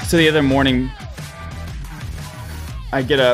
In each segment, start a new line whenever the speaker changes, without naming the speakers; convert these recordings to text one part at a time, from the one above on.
So the other morning, I get up.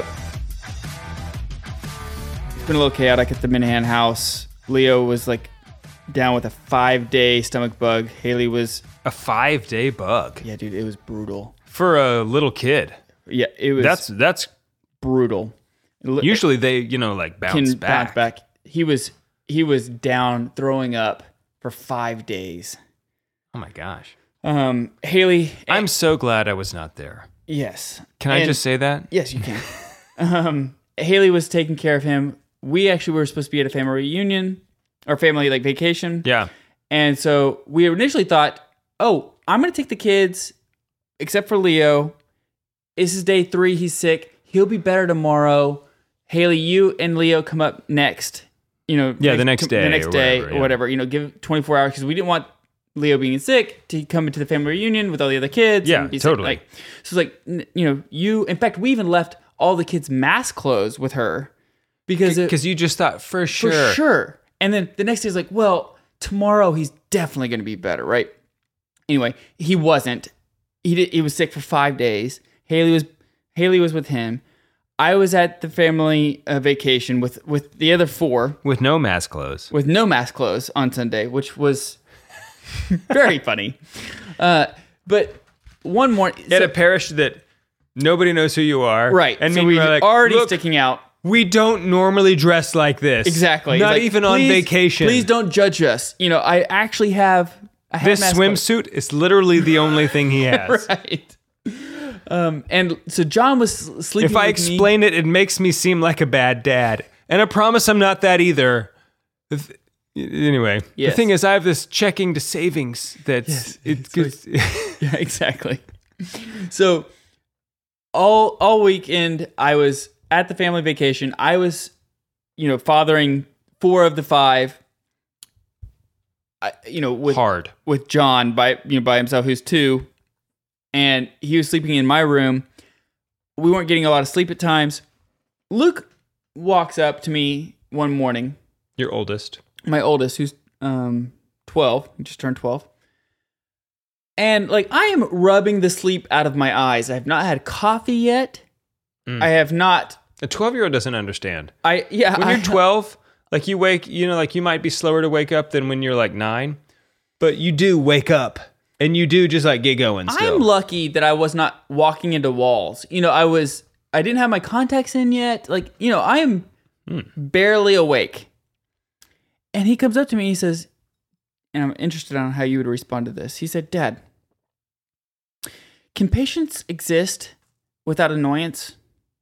It's been a little chaotic at the Minahan house. Leo was like down with a 5-day stomach bug. Haley was...
A 5-day bug?
Yeah, dude, it was brutal.
For a little kid?
Yeah, it was...
That's
brutal.
Usually they, like bounce back.
He was down throwing up for 5 days.
Oh my gosh.
Haley...
I'm so glad I was not there.
Yes.
Can I just say that?
Yes, you can. Haley was taking care of him. We actually were supposed to be at a family reunion or family vacation.
Yeah.
And so we initially thought, oh, I'm going to take the kids, except for Leo. This is day 3. He's sick. He'll be better tomorrow. Haley, you and Leo come up next.
The next day.
The next day
or
whatever. Give 24 hours because we didn't want Leo being sick to come into the family reunion with all the other kids.
Yeah,
and be
totally.
Sick. So it's like, you, in fact, we even left all the kids' mass clothes with her because
you just thought for sure.
For sure. And then the next day is like, well, tomorrow he's definitely going to be better, right? Anyway, he wasn't. He was sick for 5 days. Haley was with him. I was at the family vacation with the other 4.
With no mask clothes.
With no mask clothes on Sunday, which was very funny. But one more...
At a parish that nobody knows who you are.
Right.
And
so
we were like,
already sticking out.
We don't normally dress like this.
Exactly.
Not even on vacation.
Please don't judge us. I actually have...
This swimsuit is literally the only thing he has.
Right. And so John was sleeping
If I explain it, it makes me seem like a bad dad. And I promise I'm not that either. Anyway,
yes.
The thing is, I have this checking to savings that's...
Yes. Yeah, exactly. So all weekend, I was at the family vacation. I was, fathering 4 of the 5. With John by himself, who's 2, and he was sleeping in my room. We weren't getting a lot of sleep at times. Luke walks up to me one morning.
Your oldest.
My oldest, who's 12. He just turned 12. And I am rubbing the sleep out of my eyes. I have not had coffee yet. I have not.
A 12-year-old doesn't understand.
When
you're 12, you wake, you might be slower to wake up than when you're 9, but you do wake up and you do just get going still.
I'm lucky that I was not walking into walls. I didn't have my contacts in yet. I am barely awake. And he comes up to me, he says, and I'm interested on how you would respond to this. He said, Dad, can patience exist without annoyance?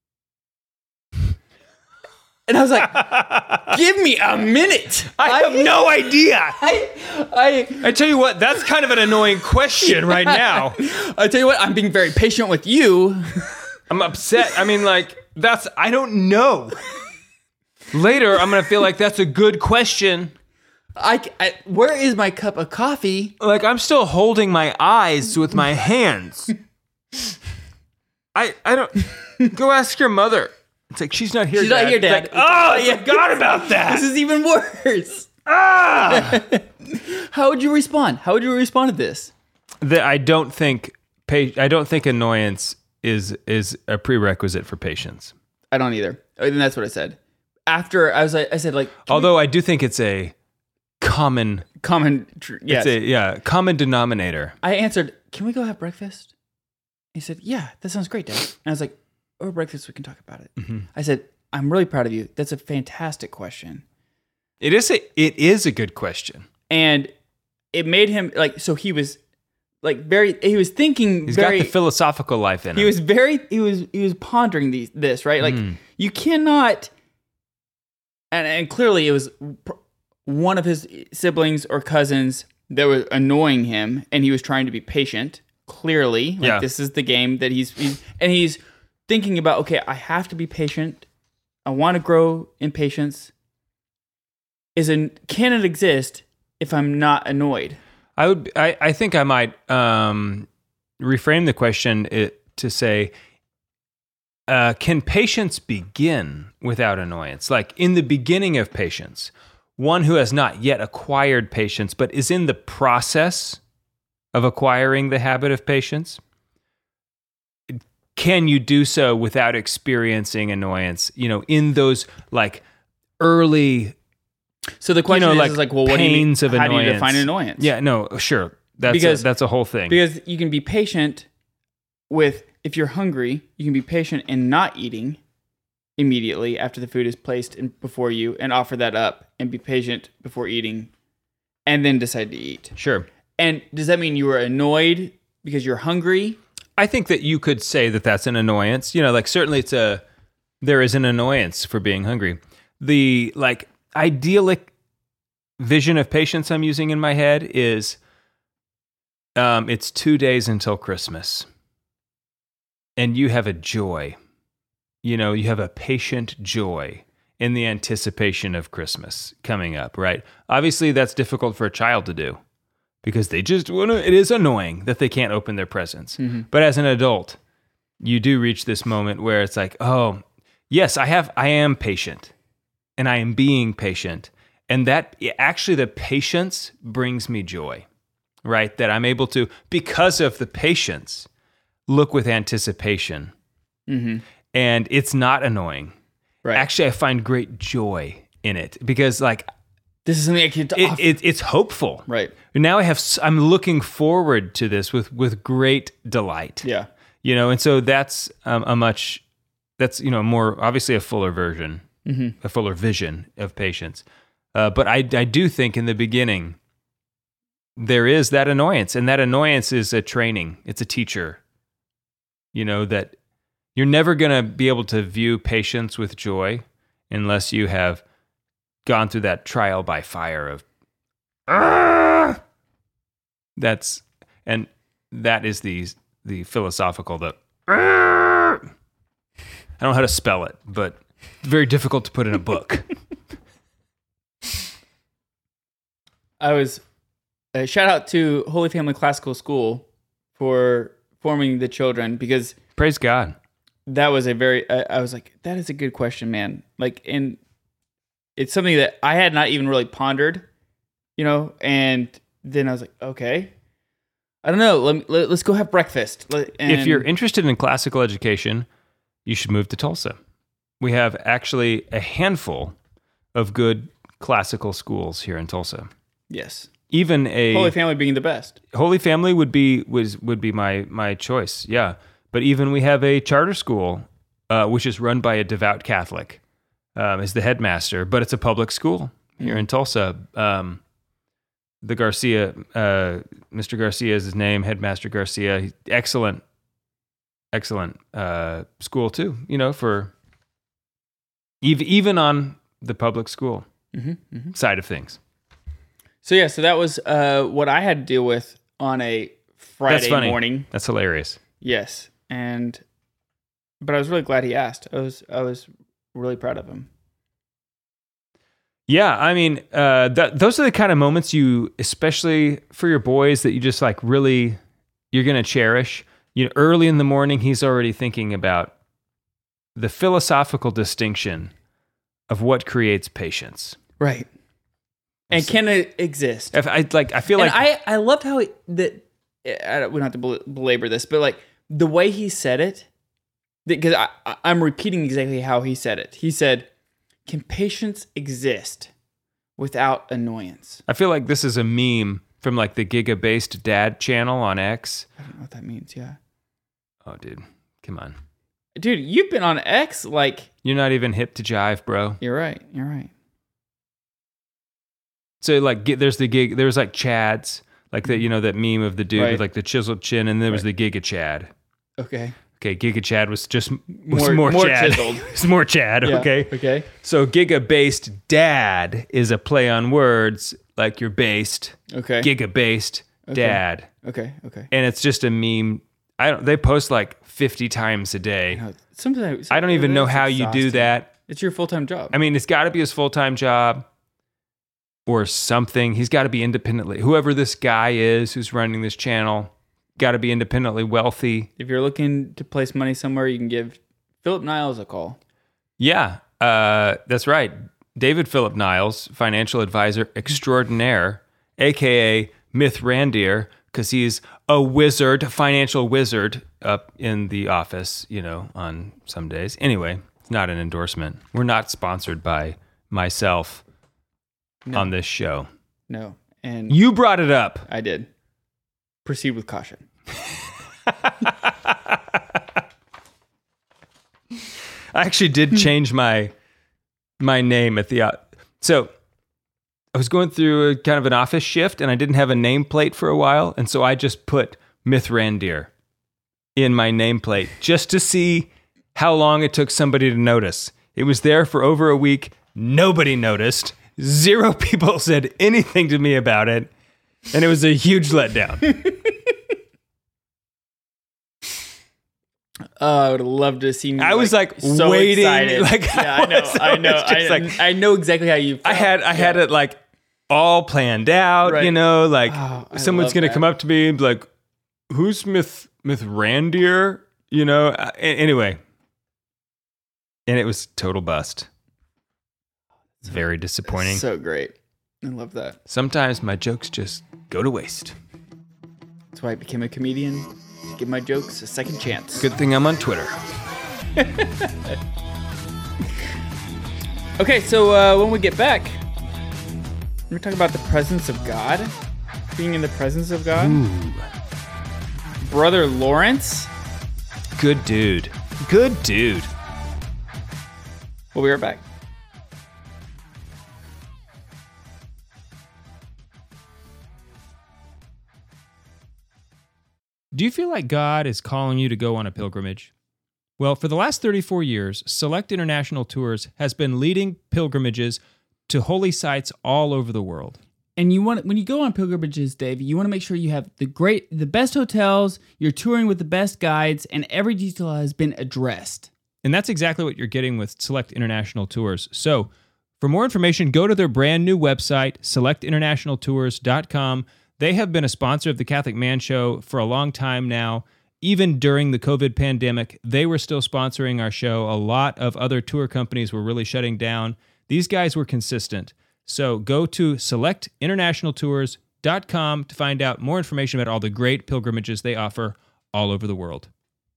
And I was like, give me a minute.
I have no idea.
I
tell you what, that's kind of an annoying question right now.
I tell you what, I'm being very patient with you.
I'm upset. I don't know. Later, I'm going to feel like that's a good question.
Where is my cup of coffee?
I'm still holding my eyes with my hands. I don't... Go ask your mother. It's she's not here,
She's
Dad.
not here, Dad.
I forgot about that.
This is even worse. How would you respond? How would you respond to this?
I don't think annoyance is a prerequisite for patience.
I don't either. And that's what I said. After I said
although I do think it's a common
yes.
It's a common denominator.
I answered, "Can we go have breakfast?" He said, "Yeah, that sounds great, Dad." And I was like, "Over breakfast, we can talk about it." Mm-hmm. I said, "I'm really proud of you. That's a fantastic question."
It is a good question.
And it made him so he was he was thinking
He's got the philosophical life in him.
He was pondering this, right? You cannot, and clearly it was one of his siblings or cousins that was annoying him, and he was trying to be patient. Clearly, this is the game that he's thinking about. Okay, I have to be patient. I want to grow in patience. Can it exist if I'm not annoyed?
I think I might reframe the question to say, can patience begin without annoyance? In the beginning of patience, one who has not yet acquired patience, but is in the process of acquiring the habit of patience, can you do so without experiencing annoyance? In those like early.
So the question is like, well, what do you mean?
Pains of
How do you
annoyance.
define annoyance?
Yeah, no, sure. That's a whole thing.
Because you can be patient with, if you're hungry, you can be patient in not eating immediately after the food is placed before you and offer that up and be patient before eating and then decide to eat.
Sure.
And does that mean you were annoyed because you're hungry?
I think that you could say that that's an annoyance. Like certainly there is an annoyance for being hungry. The like idyllic vision of patience I'm using in my head is it's 2 days until Christmas. And you have a joy. You have a patient joy in the anticipation of Christmas coming up, right? Obviously, that's difficult for a child to do because they just want to, it is annoying that they can't open their presents. Mm-hmm. But as an adult, you do reach this moment where it's like, oh, yes, I am patient and I am being patient. And that actually the patience brings me joy, right? That I'm able to, because of the patience, look with anticipation. Mm-hmm. And it's not annoying. Right. Actually, I find great joy in it because like,
this is something I can
it's hopeful.
Right.
Now I'm looking forward to this with great delight.
Yeah.
And so that's more obviously a fuller version, a fuller vision of patience. But I do think in the beginning, there is that annoyance, and that annoyance is a training. It's a teacher, that you're never going to be able to view patience with joy unless you have gone through that trial by fire of, that is the philosophical, I don't know how to spell it, but very difficult to put in a book.
Shout out to Holy Family Classical School for forming the children, because
praise God.
That was I was like, that is a good question, man. Like, and it's something that I had not even really pondered, and then I was like, okay, I don't know. Let's go have breakfast.
If you're interested in classical education, you should move to Tulsa. We have actually a handful of good classical schools here in Tulsa.
Yes.
Even a
Holy Family being the best.
Holy Family would be my choice. Yeah. But even we have a charter school, which is run by a devout Catholic, is the headmaster, but it's a public school here in Tulsa. The Garcia, Mr. Garcia is his name, Headmaster Garcia. Excellent school too, for even on the public school side of things.
So that was what I had to deal with on a Friday morning.
That's hilarious.
Yes, but I was really glad he asked. I was really proud of him.
Yeah, I mean, those are the kind of moments you, especially for your boys, that you just like really you're gonna cherish. Early in the morning, he's already thinking about the philosophical distinction of what creates patience.
Right. And can it exist?
I feel like
I loved how we don't have to belabor this, but like the way he said it, because I'm repeating exactly how he said it. He said, "Can patience exist without annoyance?"
I feel like this is a meme from like the Giga-based Dad channel on X.
I don't know what that means. Yeah.
Oh, dude, come on,
dude, you've been on X like
you're not even hip to jive, bro.
You're right.
So like, there's like Chads, like that, that meme of the dude with like the chiseled chin, and there was the Giga Chad.
Okay,
Giga Chad was just more Chad.
Chiseled.
It's more Chad.
Yeah,
okay.
Okay.
So Giga-based Dad is a play on words, like you're based.
Okay.
Giga-based Dad.
Okay.
And it's just a meme. They post like 50 times a day.
Sometimes
I don't even know how you do that.
It's your full-time job.
I mean, it's got to be his full-time job. Or something. He's got to be independently. Whoever this guy is who's running this channel, got to be independently wealthy.
If you're looking to place money somewhere, you can give Philip Niles a call.
Yeah, that's right. David Philip Niles, financial advisor extraordinaire, a.k.a. Myth Randier, because he's a wizard, a financial wizard up in the office, on some days. Anyway, it's not an endorsement. We're not sponsored by myself on this show.
No. And
you brought it up.
I did. Proceed with caution.
I actually did change my name at the so I was going through a kind of an office shift and I didn't have a nameplate for a while, and so I just put Mithrandir in my nameplate just to see how long it took somebody to notice. It was there for over a week. Nobody noticed. 0 people said anything to me about it, and it was a huge letdown.
I would have loved to have seen you.
I was
so
waiting.
Excited. I know. I know exactly how you felt.
I had it all planned out,
right.
Someone's going to come up to me and be like, who's Mithrandir? Anyway. And it was total bust. It's very disappointing.
So great. I love that.
Sometimes my jokes just go to waste.
That's why I became a comedian, to give my jokes a second chance.
Good thing I'm on Twitter.
Okay, so when we get back, we're talking about the presence of God. Being in the presence of God.
Ooh.
Brother Lawrence.
Good dude. Good dude.
We'll be right back.
Do you feel like God is calling you to go on a pilgrimage? Well, for the last 34 years, Select International Tours has been leading pilgrimages to holy sites all over the world.
And when you go on pilgrimages, Dave, you want to make sure you have the best hotels, you're touring with the best guides, and every detail has been addressed.
And that's exactly what you're getting with Select International Tours. So, for more information, go to their brand new website, selectinternationaltours.com. They have been a sponsor of the Catholic Man Show for a long time now. Even during the COVID pandemic, they were still sponsoring our show. A lot of other tour companies were really shutting down. These guys were consistent. So go to selectinternationaltours.com to find out more information about all the great pilgrimages they offer all over the world.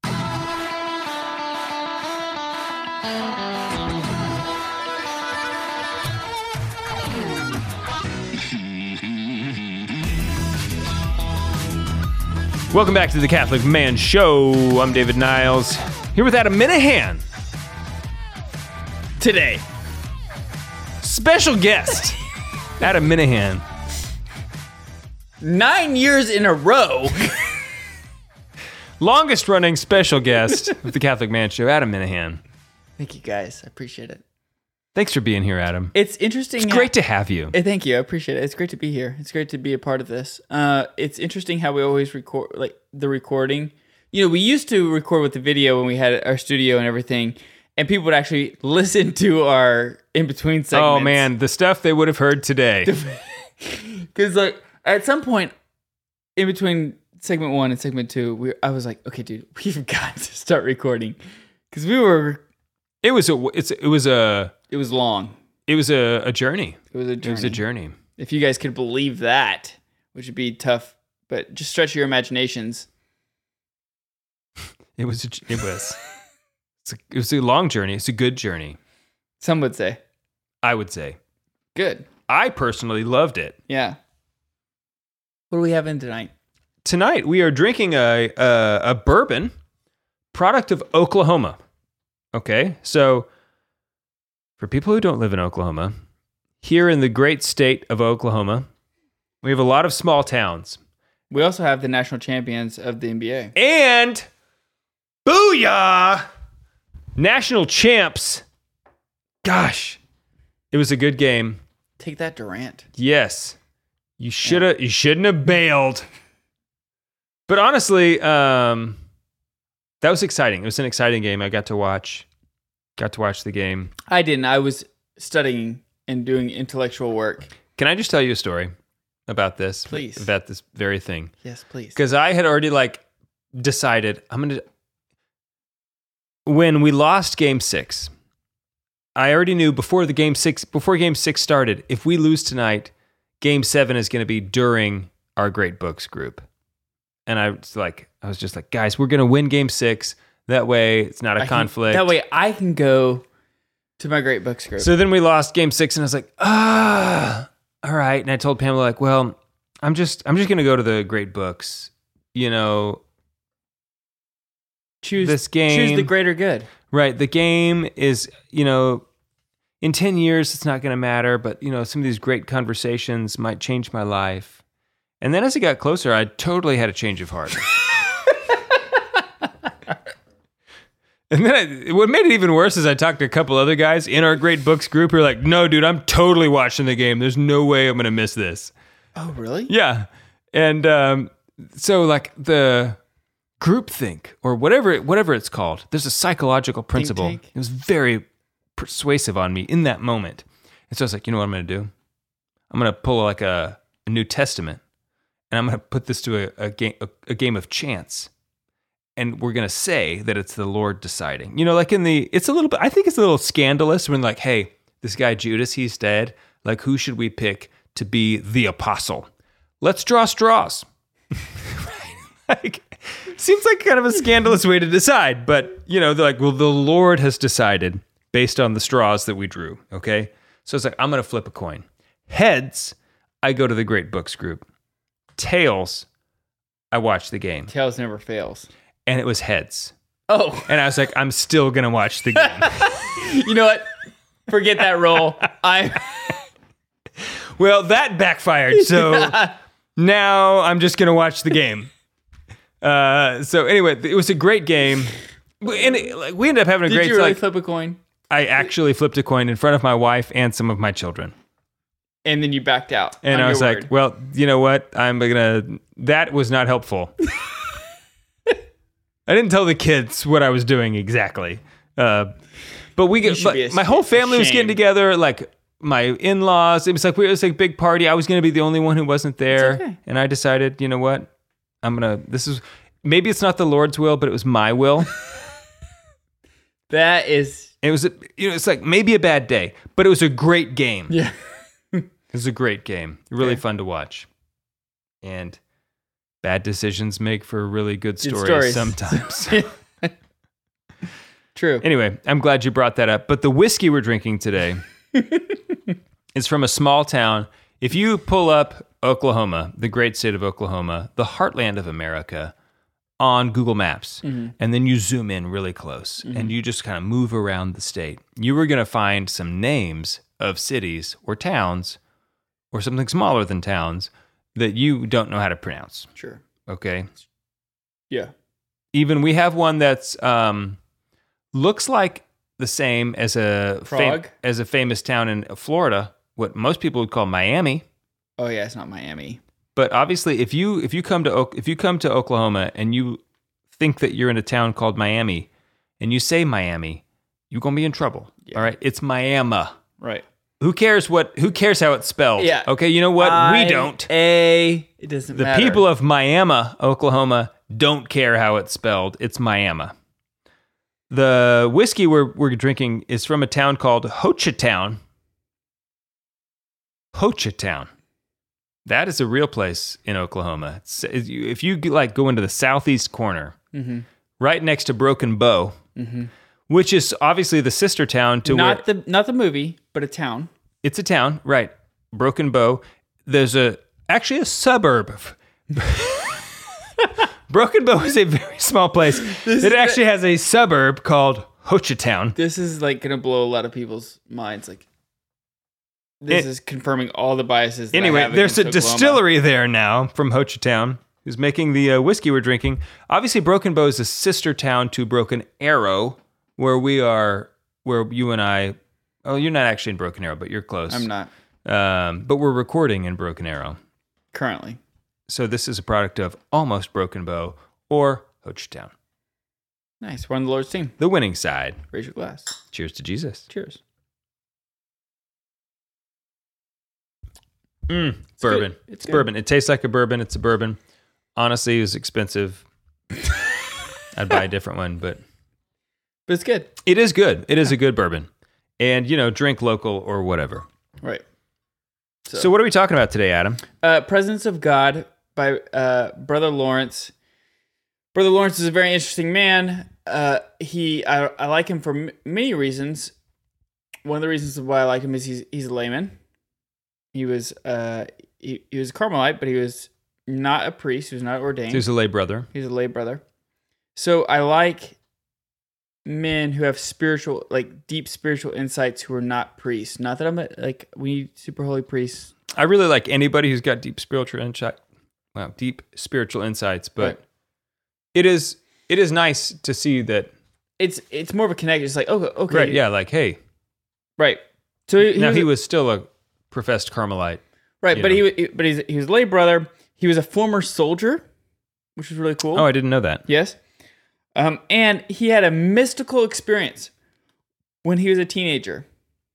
Welcome back to the Catholic Man Show. I'm David Niles, here with Adam Minahan.
Today.
Special guest, Adam Minahan.
9 years in a row.
Longest running special guest of the Catholic Man Show, Adam Minahan.
Thank you, guys. I appreciate it.
Thanks for being here, Adam.
It's interesting.
It's great to have you.
Thank you. I appreciate it. It's great to be here. It's great to be a part of this. It's interesting how we always record, the recording. We used to record with the video when we had our studio and everything, and people would actually listen to our in-between segments.
Oh, man. The stuff they would have heard today.
Because, at some point, in between segment 1 and segment 2, I was like, okay, dude, we've got to start recording. Because we were...
It was long.
It was a
journey.
It was a journey.
If
If you guys could believe that, which would be tough, but just stretch your imaginations.
It was a long journey. It's a good journey.
Some would say.
I would say.
Good.
I personally loved it.
Yeah. What do we have in tonight?
Tonight we are drinking a bourbon, product of Oklahoma. Okay, so for people who don't live in Oklahoma, here in the great state of Oklahoma, we have a lot of small towns.
We also have the national champions of the NBA.
And booyah! National champs. Gosh, it was a good game.
Take that, Durant.
Yes. You shouldn't have bailed. But honestly, that was exciting. It was an exciting game. I got to watch the game.
I didn't. I was studying and doing intellectual work.
Can I just tell you a story about this?
Please.
About this very thing.
Yes, please.
Because I had already decided when we lost Game 6, I already knew before Game 6 started, if we lose tonight, Game 7 is going to be during our Great Books group. And I was just like, guys, we're going to win game 6. That way it's not a conflict.
That way I can go to my Great Books group.
So then we lost game 6 and I was like, all right. And I told Pamela, like, well, I'm just going to go to the Great Books,
choose
this game.
Choose the greater good.
Right. The game is, in 10 years, it's not going to matter, but, some of these great conversations might change my life. And then as it got closer, I totally had a change of heart. And then what made it even worse is I talked to a couple other guys in our Great Books group who are like, no, dude, I'm totally watching the game. There's no way I'm going to miss this.
Oh, really?
Yeah. And so like the groupthink or whatever it's called, there's a psychological principle.
Think tank?
It was very persuasive on me in that moment. And so I was like, you know what I'm going to do? I'm going to pull like a New Testament and I'm going to put this to a game of chance. And we're going to say that it's the Lord deciding. Like it's a little bit, I think it's a little scandalous when like, hey, this guy Judas, he's dead. Like, who should we pick to be the apostle? Let's draw straws. Like, seems like kind of a scandalous way to decide. But, they're like, well, the Lord has decided based on the straws that we drew. Okay. So it's like, I'm going to flip a coin. Heads, I go to the Great Books group. Tails, I watch the game.
Tails never fails.
And it was heads.
Oh.
And I was like, I'm still going to watch the game.
You know what? Forget that roll.
Well, that backfired. So now I'm just going to watch the game. So anyway, it was a great game. And we ended up having a great...
Did you really flip a coin?
I actually flipped a coin in front of my wife and some of my children.
And then you backed out.
And I was like, well, you know what? That was not helpful. I didn't tell the kids what I was doing exactly. But my whole family was getting together, like my in-laws. It was like a big party. I was going to be the only one who wasn't there.
It's okay.
And I decided, you know what? Maybe it's not the Lord's will, but it was my will. It was, it's like maybe a bad day, but it was a great game.
Yeah.
It was a great game. Really fun to watch. And bad decisions make for really good stories sometimes.
True.
Anyway, I'm glad you brought that up. But the whiskey we're drinking today is from a small town. If you pull up Oklahoma, the great state of Oklahoma, the heartland of America, on Google Maps, and then you zoom in really close, and you just kind of move around the state, you were going to find some names of cities or towns or something smaller than towns that you don't know how to pronounce.
Sure.
Okay?
Yeah.
Even we have one that's looks like the same as a famous town in Florida, what most people would call Miami.
Oh yeah, it's not Miami.
But obviously, if you come to Oklahoma and you think that you're in a town called Miami, and you say Miami, you're gonna be in trouble. Yeah. All right, it's Miami.
Right.
Who cares how it's spelled?
Yeah.
Okay, you know what? We don't.
It doesn't matter.
The people of Miami, Oklahoma, don't care how it's spelled. It's Miami. The whiskey we're drinking is from a town called Hochatown. Hochatown. That is a real place in Oklahoma. If you go into the southeast corner, right next to Broken Bow, which is obviously the sister town to
not the movie, but a town.
It's a town, right? Broken Bow. There's actually a suburb. Broken Bow is a very small place. It actually has a suburb called Hochatown.
This is like going to blow a lot of people's minds. Like, this is confirming all the biases. That
Anyway,
I have
there's a
against Oklahoma.
distillery there now from Hochatown who's making the whiskey we're drinking. Obviously, Broken Bow is a sister town to Broken Arrow, where you and I. Oh, you're not actually in Broken Arrow, but you're close.
I'm not.
But we're recording in Broken Arrow
Currently.
So this is a product of almost Broken Bow or Hochatown.
Nice. We're on the Lord's team.
The winning side.
Raise your glass.
Cheers to Jesus.
Cheers.
Bourbon.
Good.
It's bourbon. It tastes like a bourbon. It's a bourbon. Honestly, it was expensive. I'd buy a different one, but
it's good.
It is good. It is a good bourbon. And, drink local or whatever.
Right.
So what are we talking about today, Adam?
Presence of God by Brother Lawrence. Brother Lawrence is a very interesting man. I like him for many reasons. One of the reasons why I like him is he's a layman. He was he was a Carmelite, but he was not a priest. He was not ordained.
So he's a lay brother.
He's a lay brother. So I like men who have spiritual, like deep spiritual insights who are not priests. Not that we need super holy priests.
I really like anybody who's got deep spiritual insight. Wow, deep spiritual insights, but
Right.
it is nice to see that.
It's more of a connection. It's like, okay.
Right, yeah, like, hey.
Right. So
He was still a professed Carmelite.
right,
you
but
know.
he was a lay brother. He was a former soldier, which is really cool.
Oh, I didn't know that.
Yes. And he had a mystical experience when he was a teenager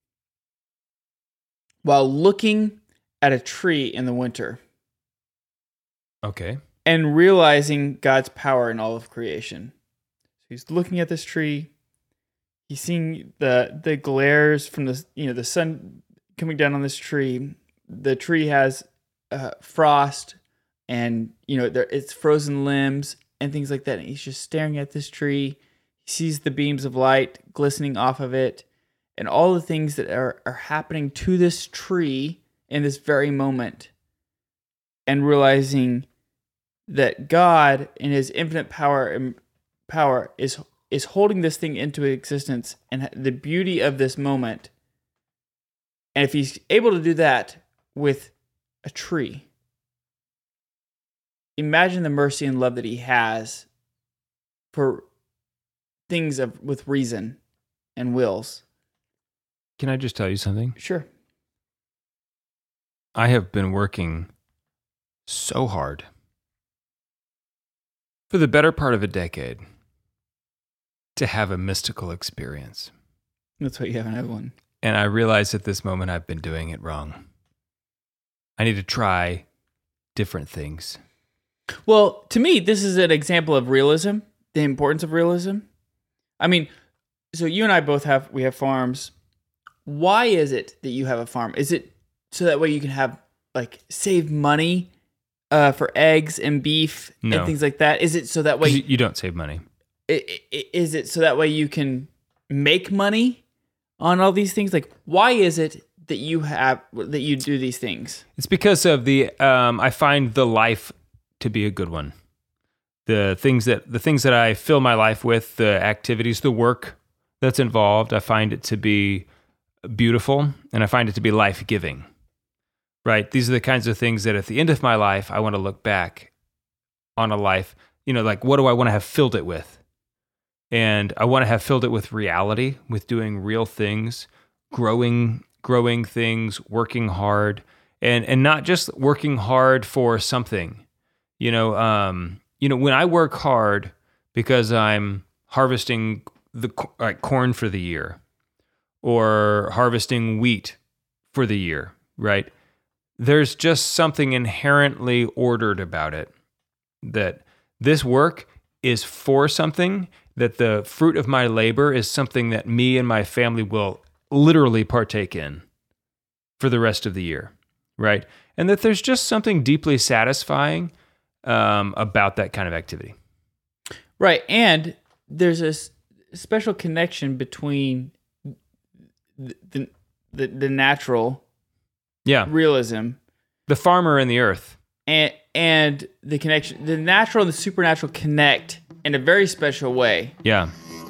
while looking at a tree in the winter
Okay.
and realizing God's power in all of creation. He's looking at this tree. He's seeing the glares from the sun coming down on this tree. The tree has frost and it's frozen limbs and things like that. And he's just staring at this tree. He sees the beams of light glistening off of it and all the things that are happening to this tree in this very moment. And realizing that God in his infinite power is holding this thing into existence and the beauty of this moment. And if he's able to do that with a tree, imagine the mercy and love that he has for things with reason and wills.
Can I just tell you something?
Sure.
I have been working so hard for the better part of a decade to have a mystical experience.
That's why you haven't had one.
And I realize at this moment I've been doing it wrong. I need to try different things.
Well, to me, this is an example of realism, the importance of realism. I mean, so you and I both have farms. Why is it that you have a farm? Is it so that way you can have save money for eggs and beef
No.
and things like that? Is it so that way
You don't save money.
Is it so that way you can make money on all these things? Why is it that you do these things?
It's because of I find the life to be a good one. The things that I fill my life with, the activities, the work that's involved, I find it to be beautiful and I find it to be life-giving. Right? These are the kinds of things that at the end of my life, I want to look back on a life, what do I want to have filled it with? And I want to have filled it with reality, with doing real things, growing things, working hard, and not just working hard for something. When I work hard because I'm harvesting corn for the year or harvesting wheat for the year, right? There's just something inherently ordered about it, that this work is for something, that the fruit of my labor is something that me and my family will literally partake in for the rest of the year, right? And that there's just something deeply satisfying about that kind of activity.
Right. And there's a special connection between the natural realism,
the farmer and the earth,
and the connection, the natural and the supernatural connect in a very special way.
Yeah.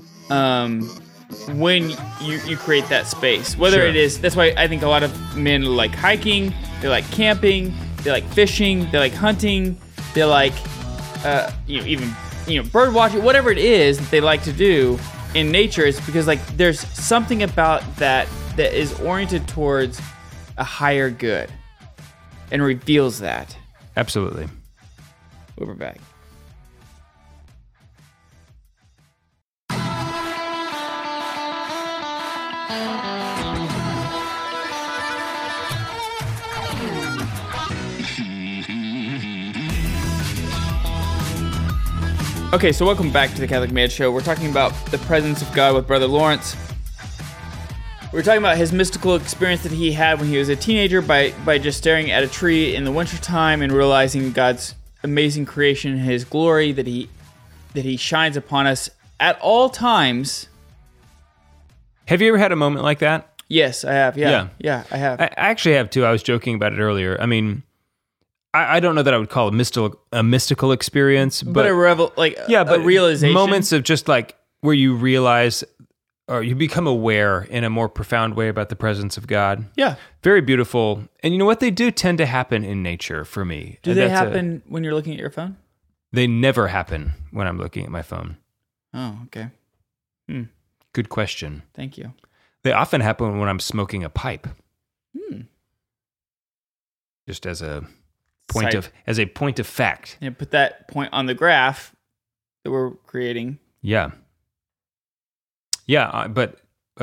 When you create that space, whether
Sure.
it is, that's why I think a lot of men like hiking, they like camping, they like fishing, they like hunting, they like, even bird watching, whatever it is that they like to do in nature, is because there's something about that is oriented towards a higher good and reveals that.
Absolutely.
We'll be back. Okay, so welcome back to the Catholic Man Show. We're talking about the presence of God with Brother Lawrence. We're talking about his mystical experience that he had when he was a teenager by just staring at a tree in the wintertime and realizing God's amazing creation and his glory, that he that he shines upon us at all times.
Have you ever had a moment like that?
Yes, I have. Yeah, I have.
I actually have too. I was joking about it earlier. I mean, I don't know that I would call it a mystical experience, but
a realization.
Moments of just like where you realize or you become aware in a more profound way about the presence of God.
Yeah.
Very beautiful. And you know what? They do tend to happen in nature for me.
Do they happen when you're looking at your phone?
They never happen when I'm looking at my phone.
Oh, okay.
Good question.
Thank you.
They often happen when I'm smoking a pipe. Just as a point of fact.
And put that point on the graph that we're creating.
Yeah. Yeah, but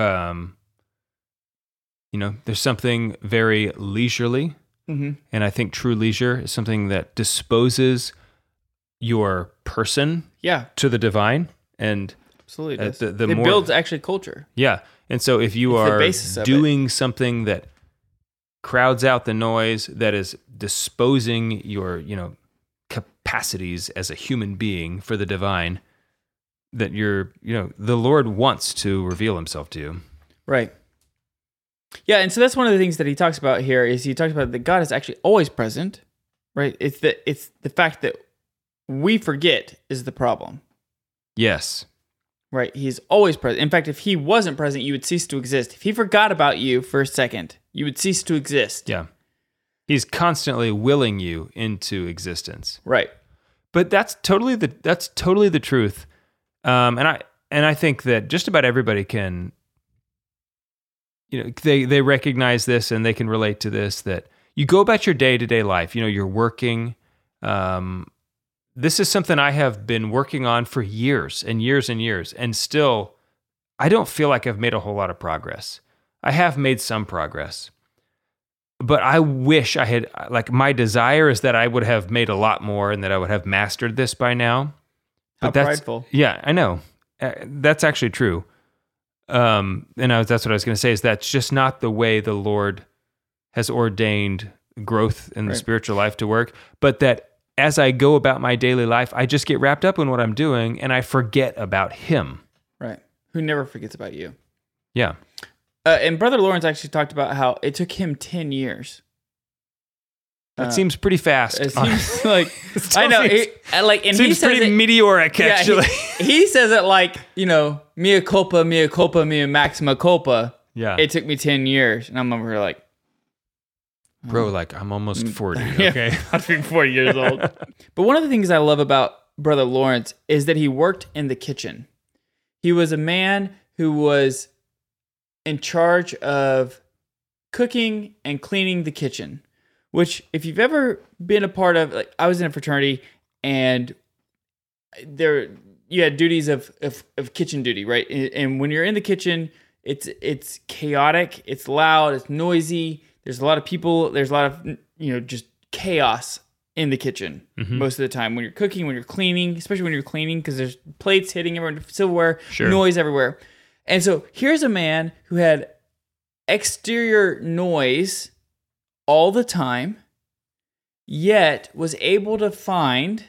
there's something very leisurely, and I think true leisure is something that disposes your person to the divine, and
absolutely does.
It
builds actually culture.
Yeah, and so if you are doing something that crowds out the noise, that is disposing your capacities as a human being for the divine, that the Lord wants to reveal himself to you.
Right. Yeah, and so that's one of the things that he talks about here is he talks about that God is actually always present, right? It's the fact that we forget is the problem.
Yes.
Right, he's always present. In fact, if he wasn't present, you would cease to exist. If he forgot about you for a second, you would cease to exist.
Yeah. He's constantly willing you into existence.
Right.
But that's totally the truth. And I think that just about everybody can, they recognize this and they can relate to this, that you go about your day-to-day life, you're working. This is something I have been working on for years and years and years, and still I don't feel like I've made a whole lot of progress. I have made some progress, but I wish I had, my desire is that I would have made a lot more and that I would have mastered this by now.
How prideful.
Yeah, I know. That's actually true. That's what I was going to say, is that's just not the way the Lord has ordained growth in the spiritual life to work, but that as I go about my daily life, I just get wrapped up in what I'm doing and I forget about him.
Right. Who never forgets about you.
Yeah.
And Brother Lawrence actually talked about how it took him 10 years.
That seems pretty fast.
It seems like I know. And
seems
he says
pretty meteoric, actually.
He says it like mea culpa, mea maxima culpa.
Yeah.
It took me 10 years, and I'm over here like,
bro, I'm almost 40. Okay,
I'm 40 years old. But one of the things I love about Brother Lawrence is that he worked in the kitchen. He was a man who was in charge of cooking and cleaning the kitchen. Which, if you've ever been a part of, I was in a fraternity, and you had duties of kitchen duty, right? And when you're in the kitchen, it's chaotic, it's loud, it's noisy. There's a lot of people. There's a lot of just chaos in the kitchen most of the time when you're cooking, when you're cleaning, especially when you're cleaning, because there's plates hitting everywhere, silverware, noise everywhere. And so here's a man who had exterior noise all the time, yet was able to find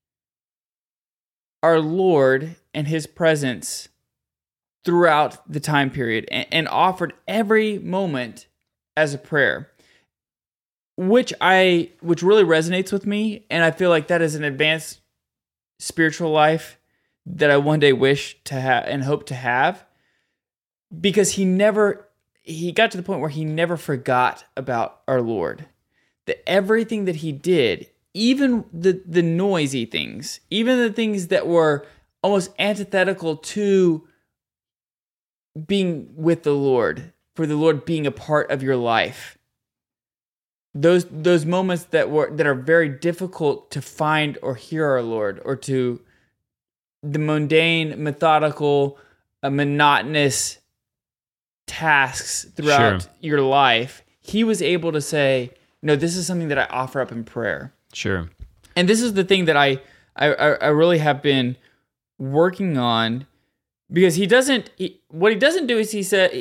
our Lord and his presence throughout the time period and offered every moment as a prayer, which really resonates with me. And I feel like that is an advanced spiritual life that I one day wish to have and hope to have, because he got to the point where he never forgot about our Lord. That everything that he did, even the noisy things, even the things that were almost antithetical to being with the Lord, for the Lord being a part of your life, those moments that are very difficult to find or hear our Lord, or to the mundane, methodical, monotonous tasks throughout your life, he was able to say, no, this is something that I offer up in prayer.
Sure.
And this is the thing that I really have been working on, because what he doesn't do is he said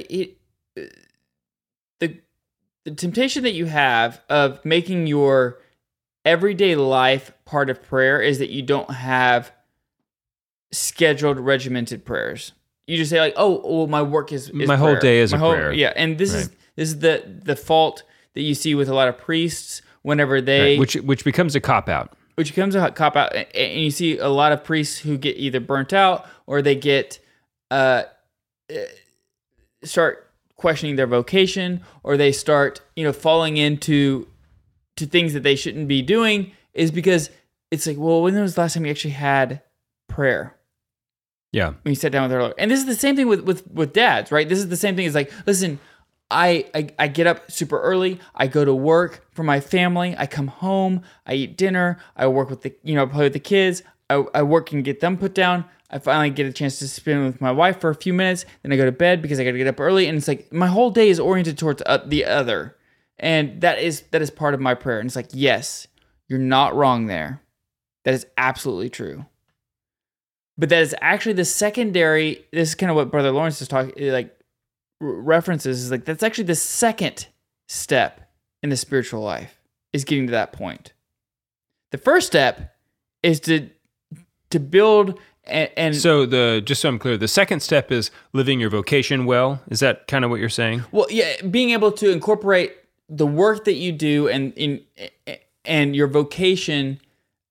the temptation that you have of making your everyday life part of prayer is that you don't have scheduled, regimented prayers. You just say like, "Oh, well, my work is
my whole
prayer.
day is
My
a
whole-
prayer."
Yeah, and this
Right.
is the fault that you see with a lot of priests whenever they
Right. Which becomes a cop out.
which becomes a cop out, and you see a lot of priests who get either burnt out or they get start questioning their vocation, or they start falling into things that they shouldn't be doing, is because it's like, well, when was the last time you actually had prayer?
Yeah.
When you sat down with our Lord. And this is the same thing with dads, right? This is the same thing. It's like, listen, I get up super early. I go to work for my family. I come home. I eat dinner. I work with play with the kids. I work and get them put down. I finally get a chance to spend with my wife for a few minutes. Then I go to bed because I got to get up early. And it's like my whole day is oriented towards the other. And that is part of my prayer. And it's like, yes, you're not wrong there. That is absolutely true. But that is actually the secondary. This is kind of what Brother Lawrence is talking, like references, is like that's actually the second step in the spiritual life, is getting to that point. The first step is to build and
So just so I'm clear, the second step is living your vocation well. Is that kind of what you're saying?
well, yeah, being able to incorporate the work that you do and your vocation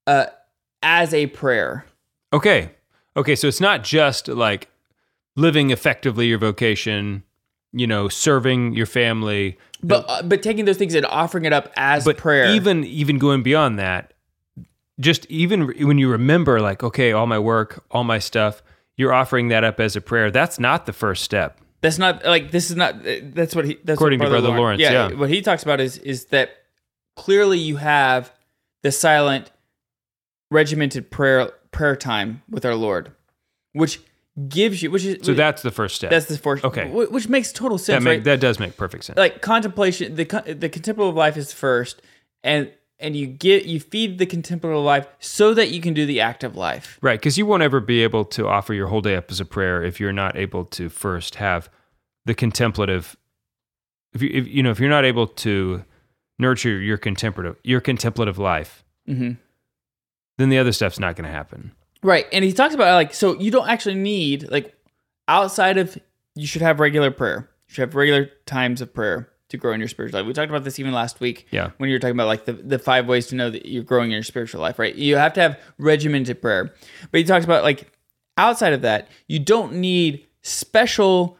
as a prayer.
Okay. So it's not just like living effectively your vocation, serving your family,
But taking those things and offering it up as
but
prayer.
even going beyond that, just even when you remember, like, okay, all my work, all my stuff, you're offering that up as a prayer. That's not the first step.
That's not like this is not. That's what he. That's
According
what
to Brother Lawrence, yeah.
What he talks about is that clearly you have the silent, regimented prayer time with our Lord, which gives you
So that's the first step.
that's the first.
Okay.
Which makes total sense, right?
That does make perfect sense.
Like contemplation, the contemplative life is first, and you feed the contemplative life so that you can do the active life.
Right, because you won't ever be able to offer your whole day up as a prayer if you're not able to first have the contemplative. If you're not able to nurture your contemplative life,
Mm-hmm.
then the other stuff's not going to happen.
Right, and he talks about like, so you don't actually need, like, outside of, you should have regular prayer. You should have regular times of prayer to grow in your spiritual life. We talked about this even last week.
Yeah.
When you were talking about like the 5 ways to know that you're growing in your spiritual life, right? You have to have regimented prayer. But he talks about like outside of that, you don't need special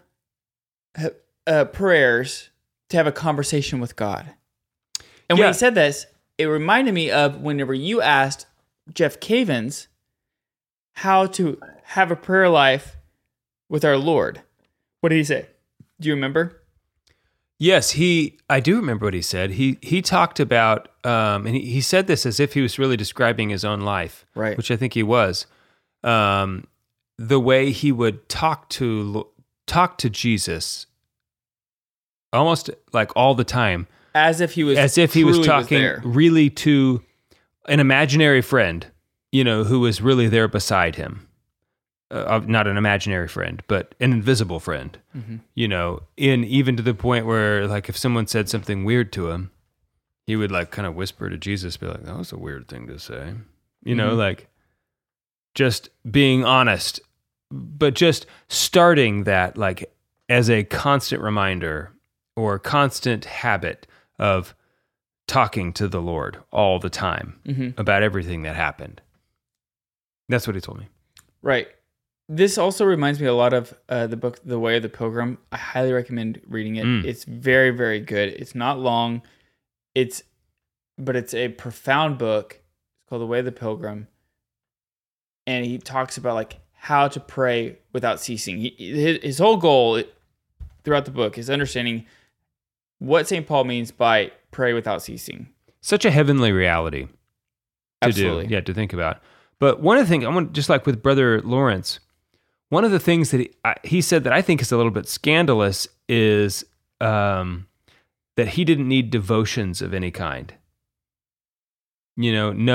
prayers to have a conversation with God. And when
Yeah.
he said this, it reminded me of whenever you asked Jeff Cavins how to have a prayer life with our Lord. What did he say? Do you remember?
Yes, I do remember what he said. He talked about, and he said this as if he was really describing his own life,
Right.
which I think he was. The way he would talk to Jesus, almost like all the time,
As if he was
talking
there.
really to an imaginary friend, who was really there beside him. Not an imaginary friend, but an invisible friend, even to the point where, like, if someone said something weird to him, he would, like, kind of whisper to Jesus, be like, that was a weird thing to say. Like, just being honest, but just starting that, like, as a constant reminder or constant habit of talking to the Lord all the time about everything that happened. That's what he told me.
Right. This also reminds me a lot of the book, The Way of the Pilgrim. I highly recommend reading it. It's very, very good. It's not long. But it's a profound book. It's called The Way of the Pilgrim. And he talks about like how to pray without ceasing. His whole goal throughout the book is understanding what St. Paul means by pray without ceasing.
Such a heavenly reality to
Absolutely.
do. Yeah, to think about. But one of the things, I want, just like with Brother Lawrence, one of the things that he said that I think is a little bit scandalous is that he didn't need devotions of any kind. He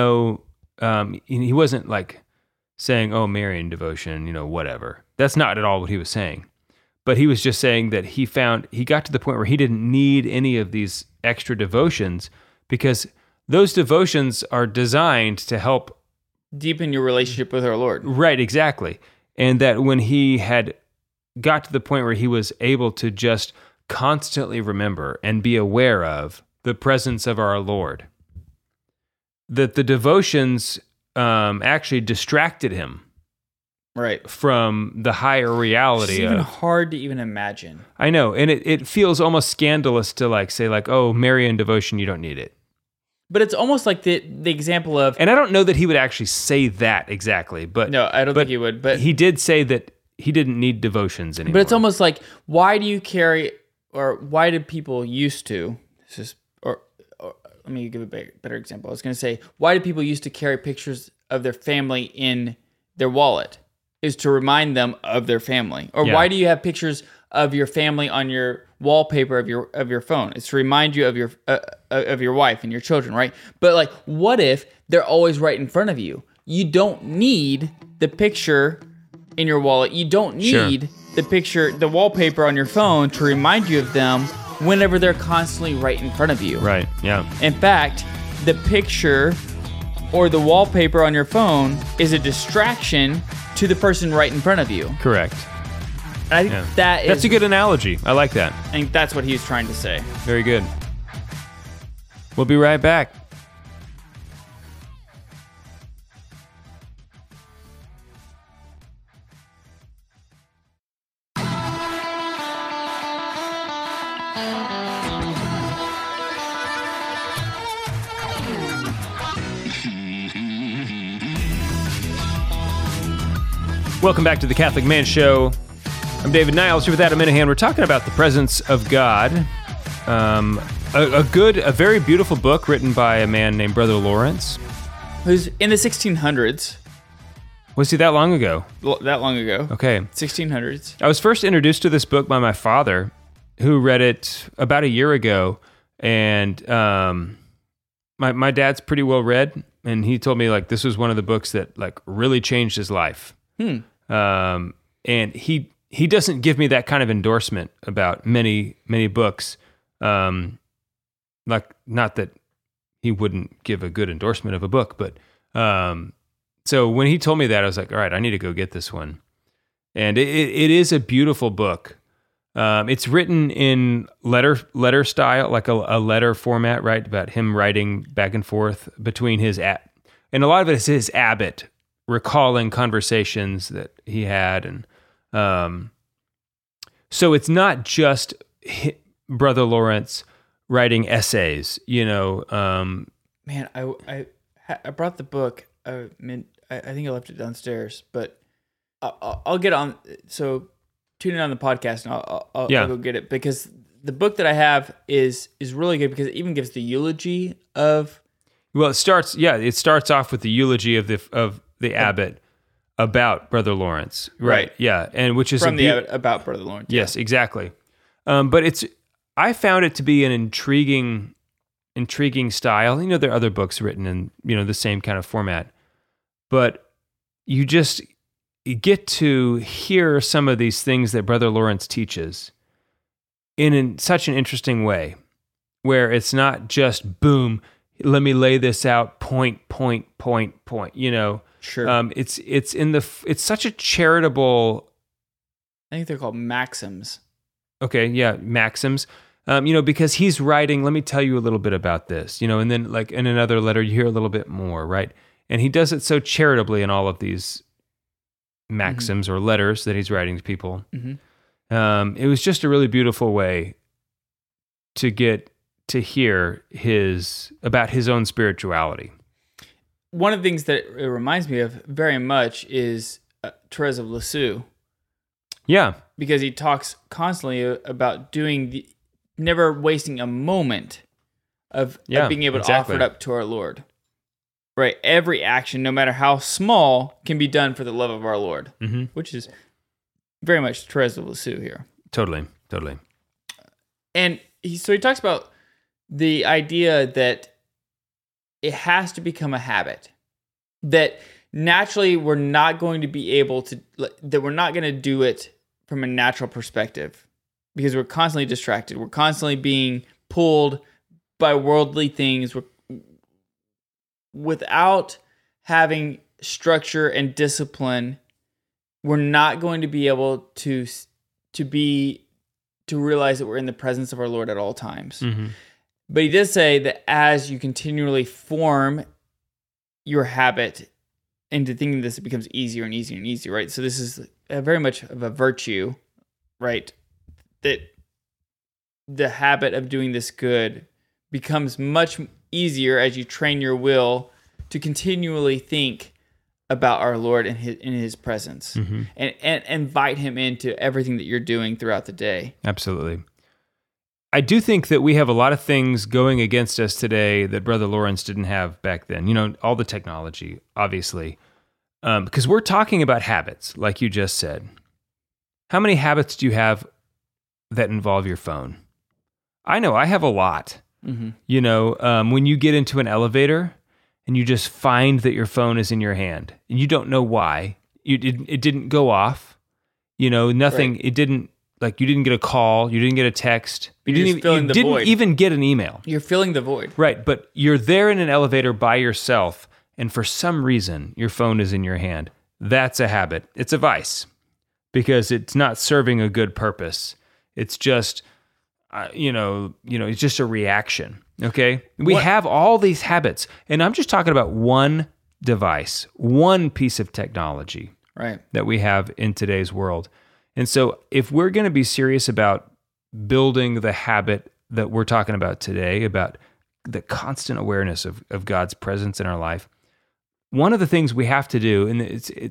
wasn't like saying, oh, Marian devotion, whatever. That's not at all what he was saying. But he was just saying that he got to the point where he didn't need any of these extra devotions because those devotions are designed to help
deepen your relationship with our Lord.
Right, exactly. And that when he had got to the point where he was able to just constantly remember and be aware of the presence of our Lord, that the devotions actually distracted him
Right.
from the higher reality.
It's even hard to even imagine.
I know, and it feels almost scandalous to like say like, oh, Marian devotion, you don't need it.
But it's almost like the example of...
And I don't know that he would actually say that exactly, but
No, I don't think he would. But
he did say that he didn't need devotions anymore.
But it's almost like, why do you carry, or why did people used to, this is, or let me give a better example. I was going to say, why did people used to carry pictures of their family in their wallet? Is to remind them of their family. Or why do you have pictures of your family on your wallpaper of your phone? It's to remind you of your wife and your children, right? But like, what if they're always right in front of you? You don't need the picture in your wallet. You don't need the wallpaper on your phone to remind you of them whenever they're constantly right in front of you.
Right, yeah.
In fact, the picture or the wallpaper on your phone is a distraction to the person right in front of you.
Correct.
And I think
that's a good analogy. I like that.
I think that's what he was trying to say.
Very good. We'll be right back. Welcome back to the Catholic Man Show. I'm David Niles here with Adam Minahan. We're talking about the presence of God. A very beautiful book written by a man named Brother Lawrence.
Who's in the 1600s.
Was he that long ago?
That long ago.
Okay.
1600s.
I was first introduced to this book by my father, who read it about a year ago. And my dad's pretty well read, and he told me like this was one of the books that like really changed his life. And he doesn't give me that kind of endorsement about many books. Like, not that he wouldn't give a good endorsement of a book, but so when he told me that, I was like, all right, I need to go get this one. And it is a beautiful book. It's written in letter style, like a letter format, right? About him writing back and forth between and a lot of it is his abbot recalling conversations that he had. And so it's not just Brother Lawrence writing essays, you know.
Man, I brought the book. I think I left it downstairs, but I'll get on. So tune in on the podcast, and I'll go get it, because the book that I have is really good, because it even gives the eulogy of.
Well, it starts off with the eulogy of the abbot about Brother Lawrence, right? Yeah, and which is
from the abbot about Brother Lawrence.
Yes, exactly. But I found it to be an intriguing style. You know, there are other books written in, you know, the same kind of format, but you get to hear some of these things that Brother Lawrence teaches in such an interesting way, where it's not just boom, let me lay this out, point, you know.
Sure.
It's such a charitable.
I think they're called maxims.
Okay, yeah, maxims. You know, because he's writing, let me tell you a little bit about this, you know, and then like in another letter, you hear a little bit more, right? And he does it so charitably in all of these maxims or letters that he's writing to people. Mm-hmm. It was just a really beautiful way to get to hear about his own spirituality.
One of the things that it reminds me of very much is Therese of Lisieux.
Yeah.
Because he talks constantly about never wasting a moment of being able to offer it up to our Lord. Right? Every action, no matter how small, can be done for the love of our Lord, which is very much Therese of Lisieux here.
Totally.
And he talks about the idea that it has to become a habit, that naturally we're not going to be able to, that we're not going to do it from a natural perspective, because we're constantly distracted. We're constantly being pulled by worldly things without having structure and discipline, we're not going to be able to realize that we're in the presence of our Lord at all times.
Mm-hmm.
But he does say that as you continually form your habit into thinking this, it becomes easier and easier and easier, right? So this is very much of a virtue, right? That the habit of doing this good becomes much easier as you train your will to continually think about our Lord and in his presence, and invite him into everything that you're doing throughout the day.
Absolutely. I do think that we have a lot of things going against us today that Brother Lawrence didn't have back then. You know, all the technology, obviously, because we're talking about habits, like you just said. How many habits do you have that involve your phone? I know I have a lot.
Mm-hmm.
You know, when you get into an elevator and you just find that your phone is in your hand and you don't know why, it didn't go off, you know, nothing,
Right.
It didn't, like you didn't get a call, you didn't get a text, you
You're just filling the
didn't
void.
even get an email.
You're filling the void.
Right, but you're there in an elevator by yourself and for some reason your phone is in your hand. That's a habit. It's a vice because it's not serving a good purpose. It's just, it's just a reaction. Okay, we have all these habits, and I'm just talking about one device, one piece of technology,
Right.
that we have in today's world. And so, if we're going to be serious about building the habit that we're talking about today, about the constant awareness of God's presence in our life, one of the things we have to do, and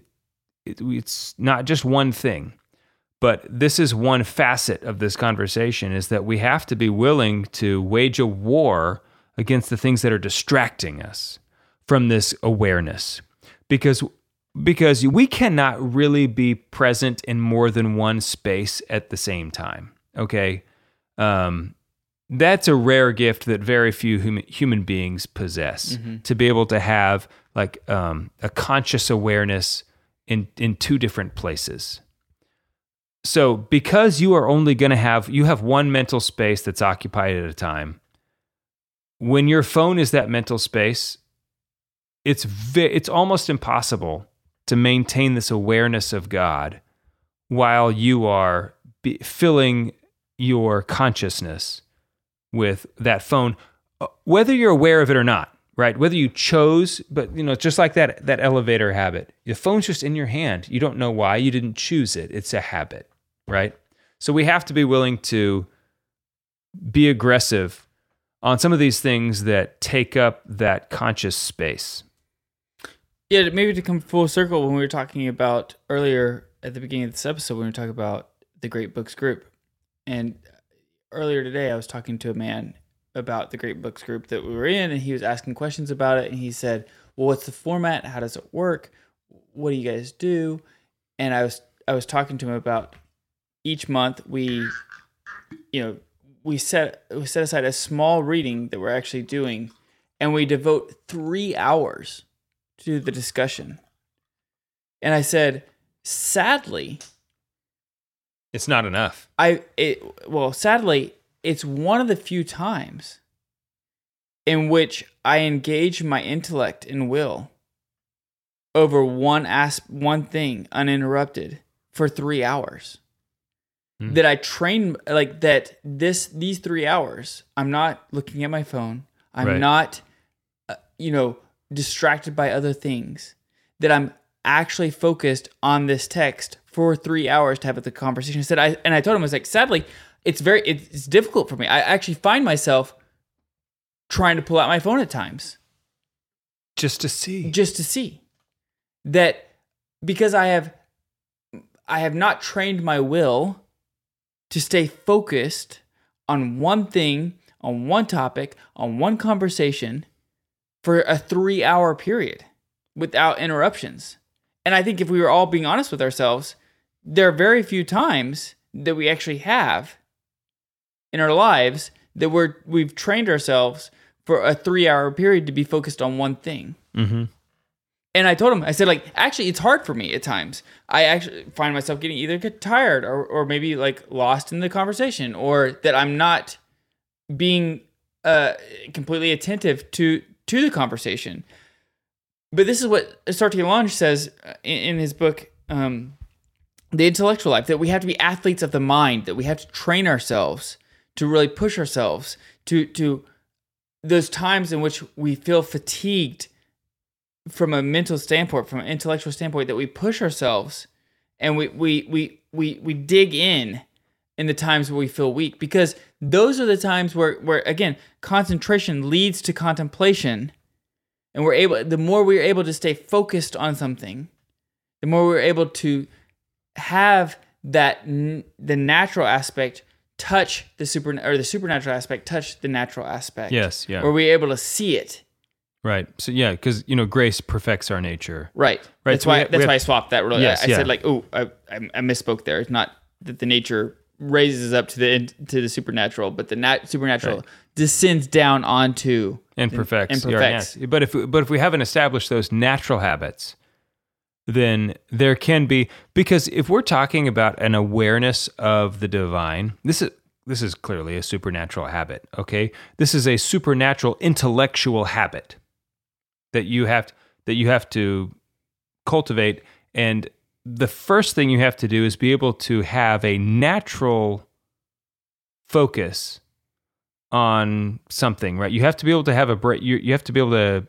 it's not just one thing, but this is one facet of this conversation, is that we have to be willing to wage a war against the things that are distracting us from this awareness. Because we cannot really be present in more than one space at the same time, okay? That's a rare gift that very few human beings possess, to be able to have like a conscious awareness in two different places. So because you are only going to you have one mental space that's occupied at a time, when your phone is that mental space, it's almost impossible to maintain this awareness of God while you are filling your consciousness with that phone, whether you're aware of it or not, right? Whether you chose, but just like that elevator habit, the phone's just in your hand. You don't know why. You didn't choose it. It's a habit, right? So we have to be willing to be aggressive on some of these things that take up that conscious space.
Yeah, maybe to come full circle, when we were talking about earlier at the beginning of this episode, when we were talking about the Great Books Group, and earlier today I was talking to a man about the Great Books Group that we were in, and he was asking questions about it, and he said, well, what's the format? How does it work? What do you guys do? And I was talking to him about each month we set aside a small reading that we're actually doing, and we devote 3 hours to the discussion. And I said, sadly,
it's not enough.
Sadly, it's one of the few times in which I engage my intellect and will over one thing uninterrupted for 3 hours. That I train like that. These 3 hours, I'm not looking at my phone. I'm not, distracted by other things. That I'm actually focused on this text for 3 hours to have the conversation. I told him, I was like, sadly, it's difficult for me. I actually find myself trying to pull out my phone at times.
Just to see
that, because I have not trained my will to stay focused on one thing, on one topic, on one conversation for a 3 hour period without interruptions. And I think if we were all being honest with ourselves, there are very few times that we actually have in our lives that we've trained ourselves for a 3 hour period to be focused on one thing.
Mm-hmm.
And I told him, I said, like, actually, it's hard for me at times. I actually find myself get tired or maybe like lost in the conversation, or that I'm not being completely attentive to the conversation. But this is what Sartre Lange says in his book, The Intellectual Life, that we have to be athletes of the mind, that we have to train ourselves to really push ourselves to those times in which we feel fatigued from a mental standpoint, from an intellectual standpoint, that we push ourselves and we dig in the times where we feel weak, because those are the times where again, concentration leads to contemplation. And the more we're able to stay focused on something, the more we're able to have the natural aspect touch the supernatural aspect touch the natural aspect.
Yes, yeah.
Where we're able to see it.
Right. So yeah, because grace perfects our nature.
Right.
Right.
That's
So
why I swapped that. Really,
Yes,
I said like, I misspoke there. It's not that the nature raises up to the supernatural, but the supernatural descends down onto
and perfects.
perfects.
Yeah. But if we haven't established those natural habits, then there can be, because if we're talking about an awareness of the divine, this is clearly a supernatural habit. Okay, this is a supernatural intellectual habit that you have to cultivate, and the first thing you have to do is be able to have a natural focus on something, right? You have to be able to have you have to be able to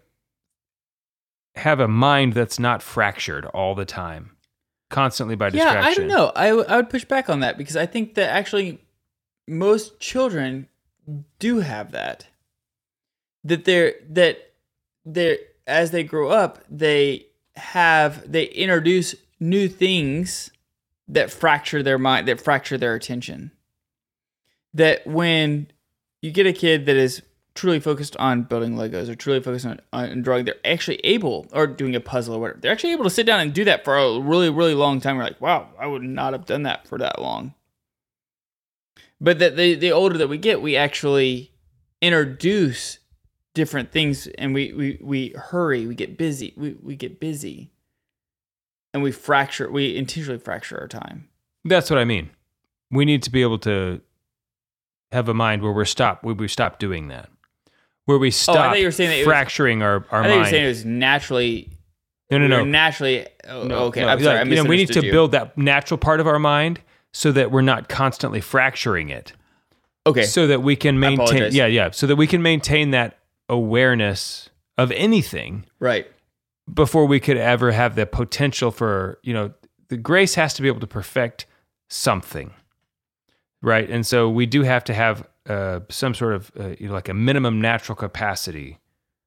have a mind that's not fractured all the time, constantly by distraction.
Yeah, I don't know. I would push back on that, because I think that actually most children do have that. That they're as they grow up, they introduce new things that fracture their mind, that fracture their attention. That when you get a kid that is truly focused on building Legos or truly focused on drawing, they're actually able, or doing a puzzle or whatever, they're actually able to sit down and do that for a really, really long time. We're like, wow, I would not have done that for that long. But that the older that we get, we actually introduce different things, and we hurry, we get busy, we get busy, and we intentionally fracture our time.
That's what I mean. We need to be able to have a mind where we stop doing that. Where we stop fracturing our mind.
I thought you were saying it was naturally.
No.
Naturally. Okay.
No.
I'm sorry. I misunderstood
we need to
you.
build that natural part of our mind so that we're not constantly fracturing it.
Okay.
So that we can maintain.
I apologize.
So that we can maintain that awareness of anything.
Right.
Before we could ever have the potential for, the grace has to be able to perfect something. Right. And so we do have to have some sort of like a minimum natural capacity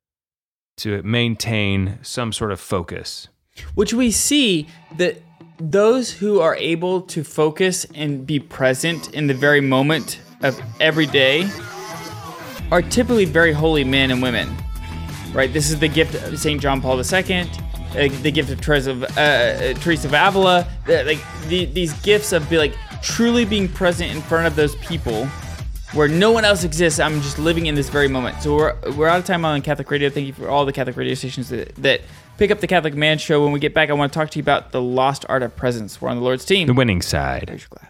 to maintain some sort of focus.
Which we see that those who are able to focus and be present in the very moment of every day are typically very holy men and women. Right? This is the gift of St. John Paul II, the gift of Teresa of Avila. These gifts of truly being present in front of those people where no one else exists. I'm just living in this very moment. So we're out of time on Catholic Radio. Thank you for all the Catholic radio stations that pick up the Catholic Man Show. When we get back, I want to talk to you about the lost art of presence. We're on the Lord's team.
The winning side.
Here's your glass.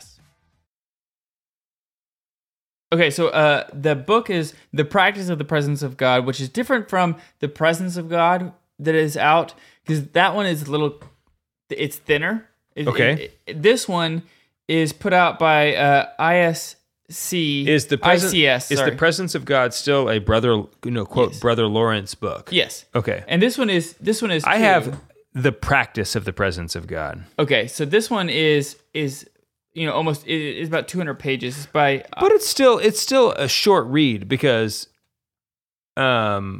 Okay, so the book is The Practice of the Presence of God, which is different from The Presence of God that is out, because that one is it's thinner.
Okay.
This one is put out by ICS.
Is the Presence of God still a brother, quote, yes, Brother Lawrence book?
Yes.
Okay.
And this one is.
I have The Practice of the Presence of God.
Okay, so this one is almost is about 200 pages. It's by
but it's still a short read, because I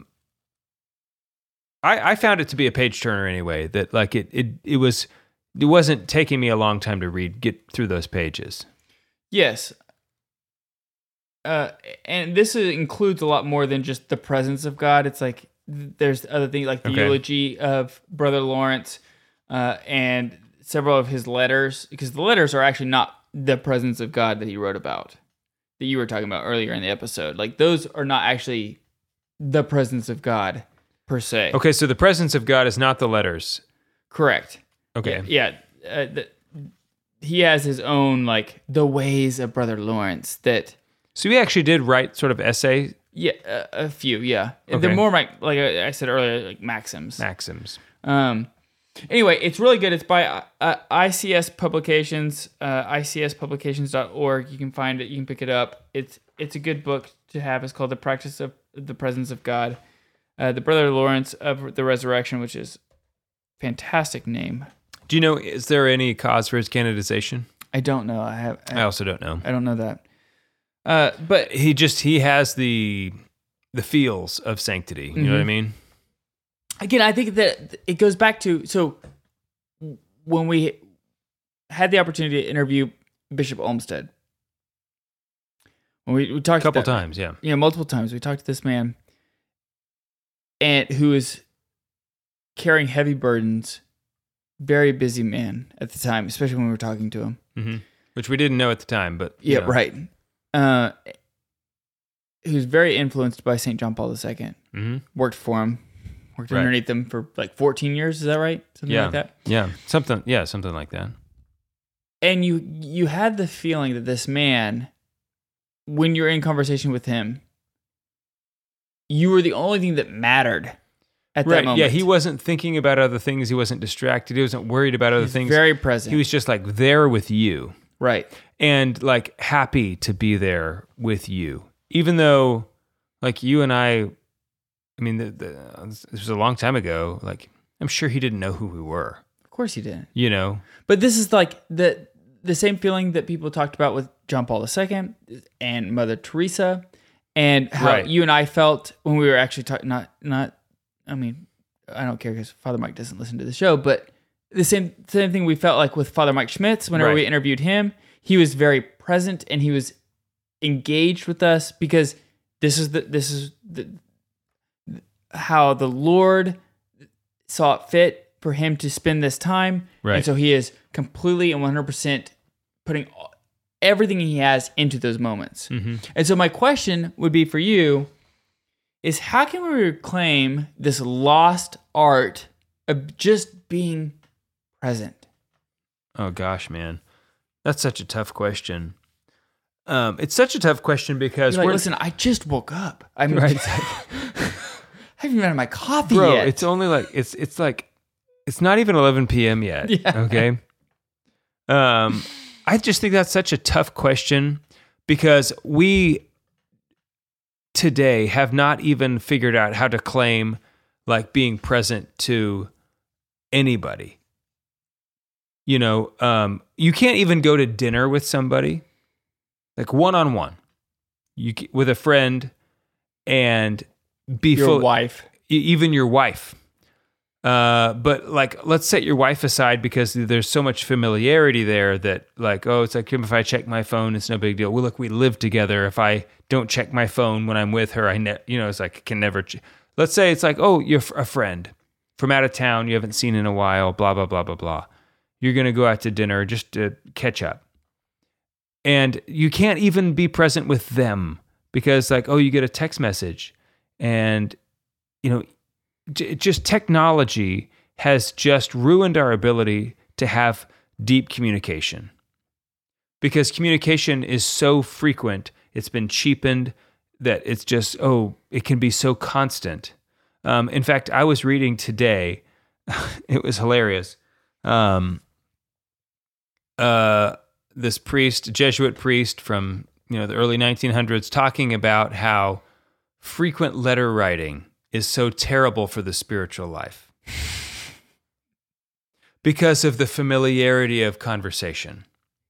found it to be a page turner anyway. That it wasn't taking me a long time to get through those pages.
Yes. And this includes a lot more than just the presence of God. It's like there's other things like the eulogy of Brother Lawrence and several of his letters, because the letters are actually not the presence of God that he wrote about, that you were talking about earlier in the episode. Like, those are not actually the presence of God per se.
Okay, so the presence of God is not the letters.
Correct.
Okay.
Yeah. He has his own, the ways of Brother Lawrence that...
So he actually did write sort of essay
Yeah, a few. Yeah,
Okay.
they're more like I said earlier, like maxims.
Maxims.
Anyway, it's really good. It's by ICS Publications, icspublications.org. You can find it. You can pick it up. It's a good book to have. It's called The Practice of the Presence of God. The Brother Lawrence of the Resurrection, which is a fantastic name.
Do you know, is there any cause for his canonization?
I don't know.
I also don't know.
I don't know that. But
He has the feels of sanctity. You know what I mean?
again, I think that it goes back to, so when we had the opportunity to interview Bishop Olmsted, when we talked
A couple times, yeah.
Multiple times, we talked to this man and who is carrying heavy burdens, very busy man at the time, especially when we were talking to him.
Mm-hmm. Which we didn't know at the time, but
Yeah,
know.
right. Who's very influenced by St. John Paul II.
Mm-hmm.
Worked for him, worked
Right.
underneath him for like 14 years. Is that right? Something
Yeah.
like that.
Yeah, something like that.
And you had the feeling that this man, when you're in conversation with him, you were the only thing that mattered at that moment.
Yeah, he wasn't thinking about other things. He wasn't distracted. He wasn't worried about other
He's
things.
very present.
He was just like there with you.
right.
And like happy to be there with you, even though like you and I mean, this was a long time ago. Like I'm sure he didn't know who we were.
Of course he didn't.
You know,
But this is like the same feeling that people talked about with John Paul II and Mother Teresa, and how
Right.
you and I felt when we were actually talking. I mean, I don't care because Father Mike doesn't listen to the show, but the same thing we felt like with Father Mike Schmitz whenever
Right.
we interviewed him. He was very present and he was engaged with us because this is how the Lord saw it fit for him to spend this time.
Right.
And so he is completely and 100% putting everything he has into those moments.
Mm-hmm.
And so my question would be for you is, how can we reclaim this lost art of just being present?
Oh gosh, man, that's such a tough question. It's such a tough question because
You're like,
we're
listen, I just woke up. I mean,
Right.
I haven't even had my coffee
bro.
yet.
It's only like it's like it's not even 11 p.m. yet.
Yeah.
Okay. I just think that's such a tough question because we today have not even figured out how to claim like being present to anybody. You know, you can't even go to dinner with somebody, like one-on-one, with a friend, and be
your wife.
even your wife. But like, let's set your wife aside because there's so much familiarity there that like, oh, it's like if I check my phone, it's no big deal. Well, look, we live together. If I don't check my phone when I'm with her, it's like I can never. Let's say it's like, oh, you're a friend from out of town you haven't seen in a while. Blah blah blah blah blah. You're gonna go out to dinner just to catch up, and you can't even be present with them because like, oh, you get a text message, and you know. Just technology has just ruined our ability to have deep communication because communication is so frequent. It's been cheapened that it's just, it can be so constant. In fact, I was reading today, it was hilarious. This priest, Jesuit priest from, the early 1900s talking about how frequent letter writing is so terrible for the spiritual life because of the familiarity of conversation.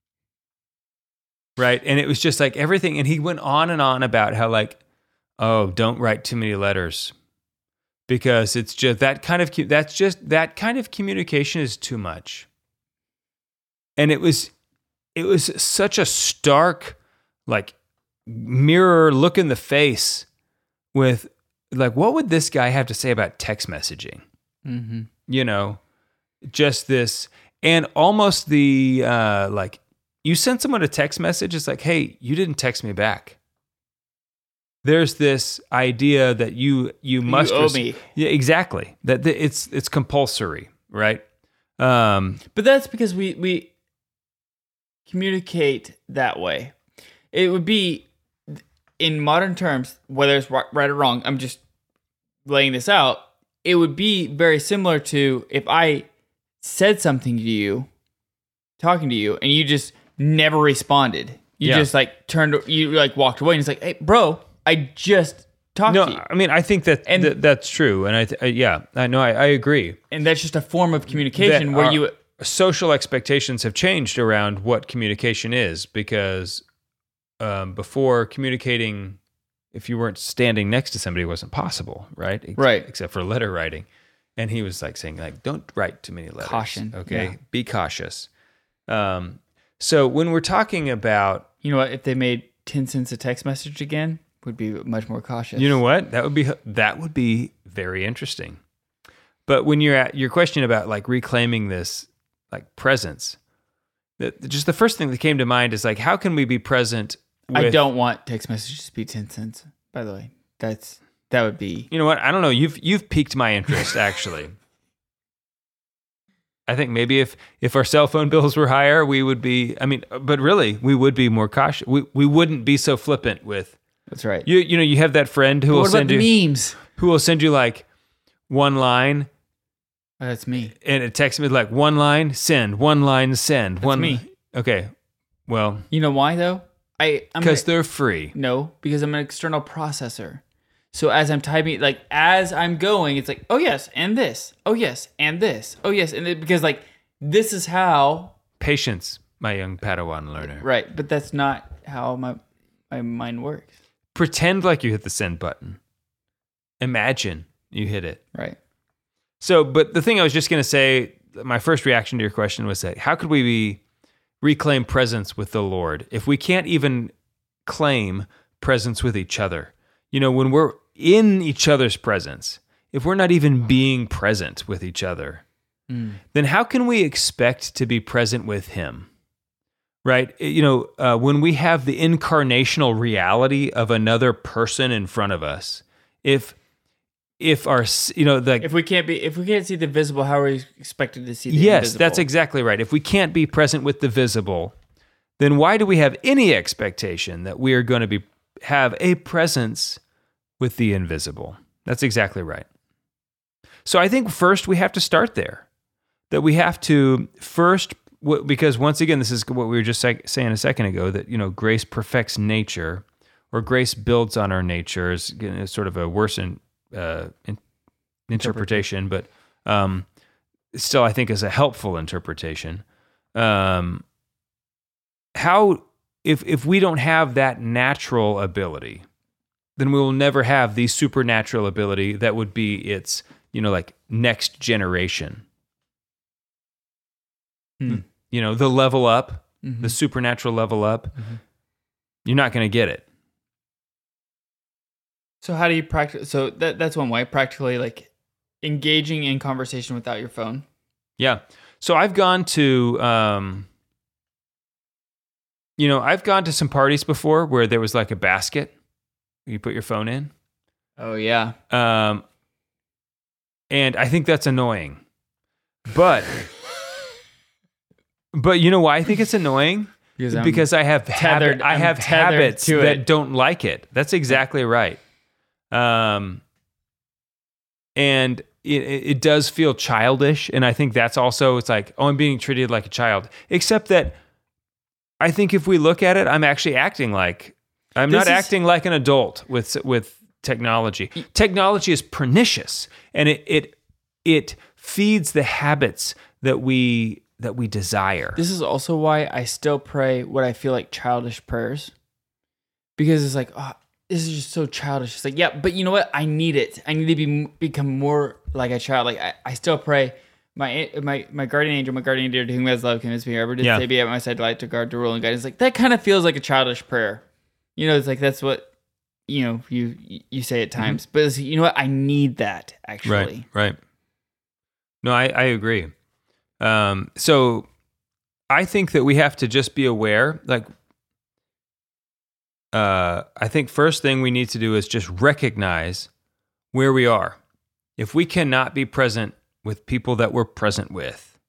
Right? And it was just like everything. And he went on and on about how like, oh, don't write too many letters because it's just that kind of communication is too much. And it was such a stark, like mirror look in the face with, like, what would this guy have to say about text messaging? Mm-hmm. Just this, and almost the, like, you send someone a text message, it's like, hey, you didn't text me back. There's this idea that you must
owe me.
Yeah, exactly. That it's compulsory, right?
But that's because we communicate that way. It would be in modern terms, whether it's right or wrong, I'm just laying this out. It would be very similar to if I said something to you, talking to you, and you just never responded. You just like you like walked away, and it's like, hey, bro, I just talked to you.
I mean, I think that's true, and I agree.
And that's just a form of communication where you
social expectations have changed around what communication is, because before, communicating, if you weren't standing next to somebody, wasn't possible, right?
Right.
Except for letter writing. And he was like saying, like, don't write too many letters.
Caution.
Okay.
Yeah.
Be cautious. So when we're talking about,
you know what, if they made 10 cents a text message again, would be much more cautious.
you know what, that would be very interesting. But when you're at your question about like reclaiming this like presence, just the first thing that came to mind is like, how can we be present with,
I don't want text messages to be 10 cents, by the way. That would be...
You know what? I don't know. You've piqued my interest, actually. I think maybe if our cell phone bills were higher, we would be, but really, we would be more cautious. We wouldn't be so flippant with...
That's right.
You have that friend who will send you...
memes?
Who will send you like one line...
Oh, that's me.
And it texts me like one line, send, one line, send.
That's me.
Okay, well...
You know why, though?
Because they're free.
No, because I'm an external processor. So as I'm typing, like as I'm going, it's like, oh yes, and this. Oh yes, and this. Oh yes, and because like this is how...
Patience, my young Padawan learner.
Right, but that's not how my mind works.
Pretend like you hit the send button. Imagine you hit it.
Right.
So, but the thing I was just going to say, my first reaction to your question was that how could we reclaim presence with the Lord if we can't even claim presence with each other? You know, when we're in each other's presence, if we're not even being present with each other, then how can we expect to be present with Him? Right? You know, when we have the incarnational reality of another person in front of us, if our, you know, like
if we can't see the visible, how are we expected to see the
yes,
invisible?
that's exactly right. If we can't be present with the visible, then why do we have any expectation that we are going to have a presence with the invisible? That's exactly right. So I think first we have to start there. That we have to first, because once again, this is what we were just saying a second ago, that, you know, grace perfects nature, or grace builds on our nature, is sort of a worse interpretation, but still I think is a helpful interpretation. How, if we don't have that natural ability, then we will never have the supernatural ability that would be its, you know, like next generation. You know, the level up, the supernatural level up, you're not going to get it.
So how do you practice? So that's one way, practically, like engaging in conversation without your phone.
Yeah. So I've gone to, I've gone to some parties before where there was like a basket you put your phone in.
Oh yeah.
And I think that's annoying, but you know why I think it's annoying? Because I have habits that don't like it. That's exactly right. And it does feel childish. And I think that's also, it's like, oh, I'm being treated like a child. Except that I think if we look at it, I'm actually acting like, acting like an adult with technology. Technology is pernicious, and it feeds the habits that we desire.
This is also why I still pray what I feel like childish prayers. Because it's like, oh, this is just so childish. It's like, yeah, but you know what? I need it. I need to become more like a child. Like I still pray, my guardian angel, to whom has love convince me ever to stay be at my side, light to guard, to rule and guide. It's like that kind of feels like a childish prayer. You know, it's like that's what you say at times. But it's, you know what? I need that actually.
Right. No, I agree. So I think that we have to just be aware. Like, I think first thing we need to do is just recognize where we are. If we cannot be present with people that we're present with,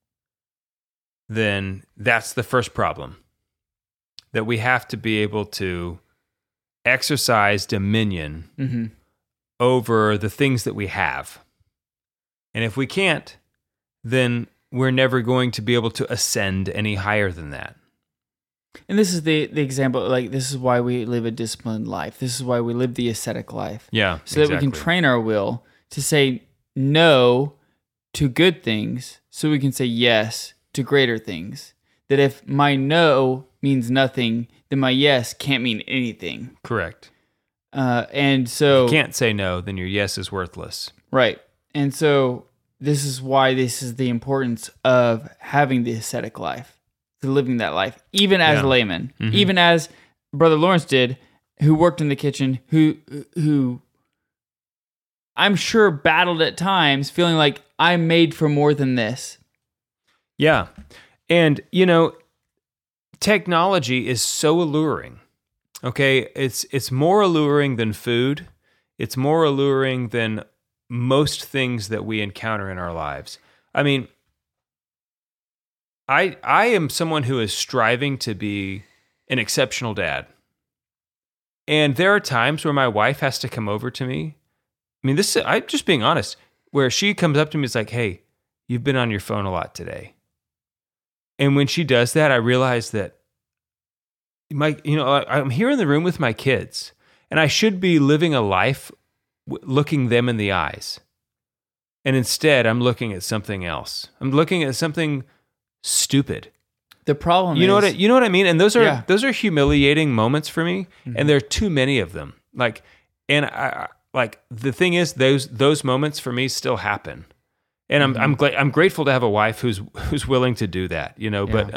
then that's the first problem. That we have to be able to exercise dominion over the things that we have. And if we can't, then we're never going to be able to ascend any higher than that.
And this is the example, like, this is why we live a disciplined life. This is why we live the ascetic life.
Yeah,
so that we can train our will to say no to good things so we can say yes to greater things. That if my no means nothing, then my yes can't mean anything.
Correct.
And so...
If you can't say no, then your yes is worthless.
Right. And so this is why this is the importance of having the ascetic life, to living that life, even as a layman, even as Brother Lawrence did, who worked in the kitchen, who I'm sure battled at times, feeling like I'm made for more than this.
Yeah. And, technology is so alluring. Okay? It's more alluring than food. It's more alluring than most things that we encounter in our lives. I mean, I am someone who is striving to be an exceptional dad. And there are times where my wife has to come over to me. I mean, I'm just being honest, where she comes up to me, it's like, hey, you've been on your phone a lot today. And when she does that, I realize that I'm here in the room with my kids, and I should be living a life looking them in the eyes. And instead, I'm looking at something else. I'm looking at something stupid.
The problem is...
You know what I mean? And those are humiliating moments for me, and there are too many of them. The thing is, those moments for me still happen. And I'm grateful to have a wife who's willing to do that, but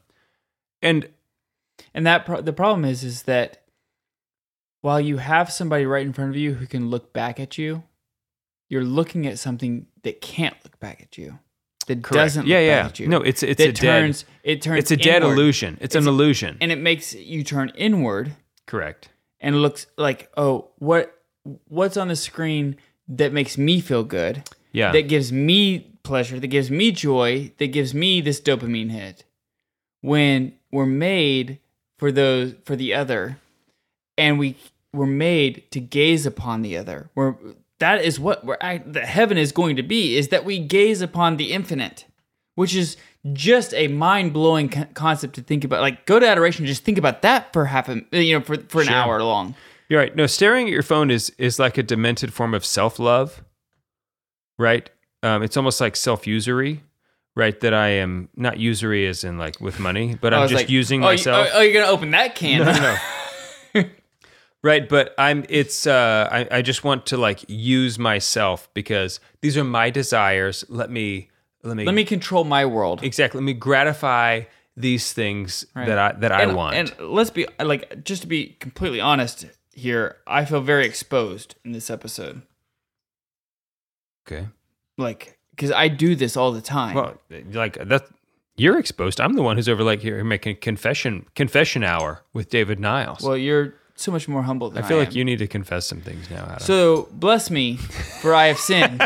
the problem is that while you have somebody right in front of you who can look back at you, you're looking at something that can't look back at you. That doesn't look back at you.
No, it's a dead illusion. It's an illusion.
And it makes you turn inward.
Correct.
And it looks like, oh, what's on the screen that makes me feel good?
Yeah.
That gives me pleasure, that gives me joy, that gives me this dopamine hit. When we're made for the other, and we're made to gaze upon the other. That is what the heaven is going to be, is that we gaze upon the infinite, which is just a mind-blowing concept to think about. Like, go to adoration, just think about that for for an hour long.
You're right. No, staring at your phone is like a demented form of self-love, right? It's almost like self-usury, right? That I am not usury as in like with money, but I'm just using myself.
You're going to open that can.
No. Right, but I just want to like use myself because these are my desires. Let me
control my world.
Exactly. Let me gratify these things that I want.
And let's be just to be completely honest here, I feel very exposed in this episode.
Okay.
Because I do this all the time.
Well, you're exposed. I'm the one who's over here making confession hour with David Niles.
Well, you're so much more humble than I am.
I feel like you need to confess some things now, Adam.
So, bless me, for I have sinned.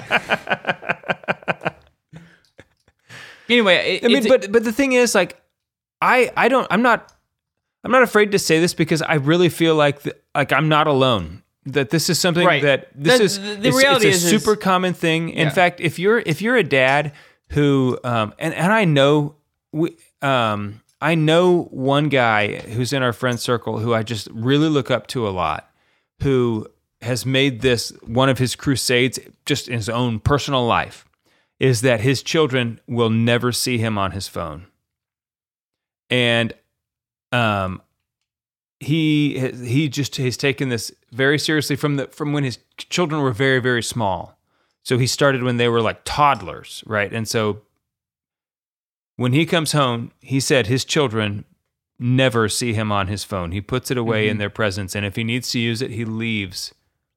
Anyway,
but the thing is, I'm not afraid to say this because I really feel like I'm not alone. That this is something it's a super common thing. In fact, if you're a dad who and I know I know one guy who's in our friend circle who I just really look up to a lot, who has made this one of his crusades just in his own personal life, is that his children will never see him on his phone. And he's taken this very seriously from when his children were very, very small. So he started when they were like toddlers, right? And so when he comes home, he said his children never see him on his phone. He puts it away in their presence, and if he needs to use it, he leaves.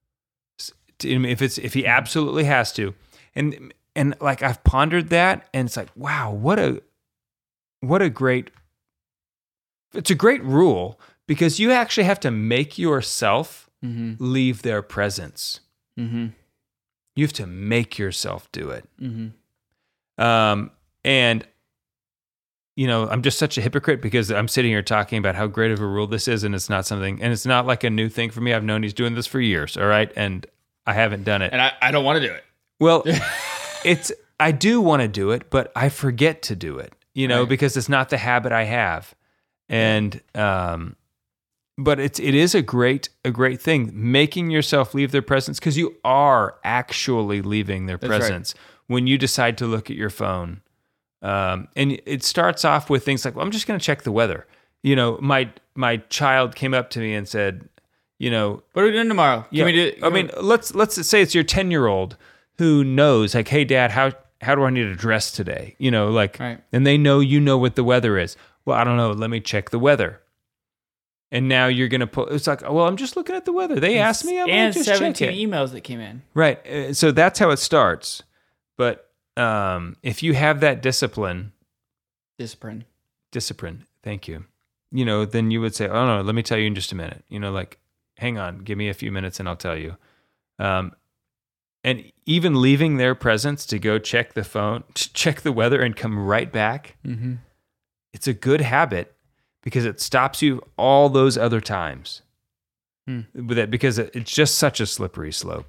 If he absolutely has to, and like I've pondered that, and it's like, wow, what a great. It's a great rule because you actually have to make yourself leave their presence. Mm-hmm. You have to make yourself do it. Mm-hmm. And I'm just such a hypocrite because I'm sitting here talking about how great of a rule this is, and it's not something, and it's not like a new thing for me. I've known he's doing this for years, all right? And I haven't done it.
And I don't want to do it.
Well, I do want to do it, but I forget to do it,
Right.
because it's not the habit I have. And, but it is a great thing, making yourself leave their presence, because you are actually leaving their
That's right.
presence when you decide to look at your phone. And it starts off with things like, well, I'm just going to check the weather. My child came up to me and said,
What are we doing tomorrow? Can we do?
I mean, let's say it's your 10-year-old who knows, like, hey, Dad, how do I need to dress today?
Right.
And they know what the weather is. Well, I don't know. Let me check the weather. And now you're going to pull. It's like, well, I'm just looking at the weather. They asked me. I'm
and
just check
17
it.
emails that came in.
Right. So that's how it starts. But if you have that discipline, thank you. Then you would say, oh no, let me tell you in just a minute. Like, hang on, give me a few minutes and I'll tell you. And even leaving their presence to go check the phone, check the weather, and come right back, it's a good habit because it stops you all those other times. Because it's just such a slippery slope.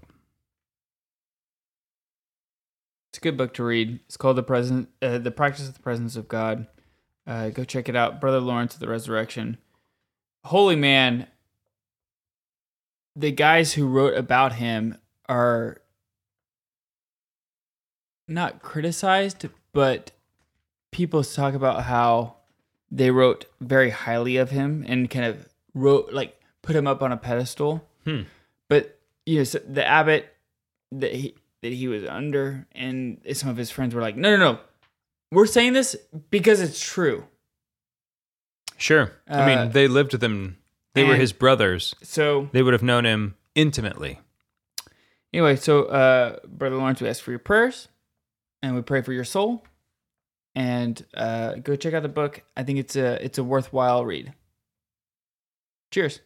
It's a good book to read. It's called The Practice of the Presence of God. Go check it out. Brother Lawrence of the Resurrection. Holy man. The guys who wrote about him are not criticized, but people talk about how they wrote very highly of him and kind of put him up on a pedestal. But so the abbot that he was under, and some of his friends were like, no, we're saying this because it's true.
Sure. I mean, they lived with him. They were his brothers.
So
they would have known him intimately.
Anyway, so Brother Lawrence, we ask for your prayers, and we pray for your soul. And go check out the book. I think it's a worthwhile read. Cheers.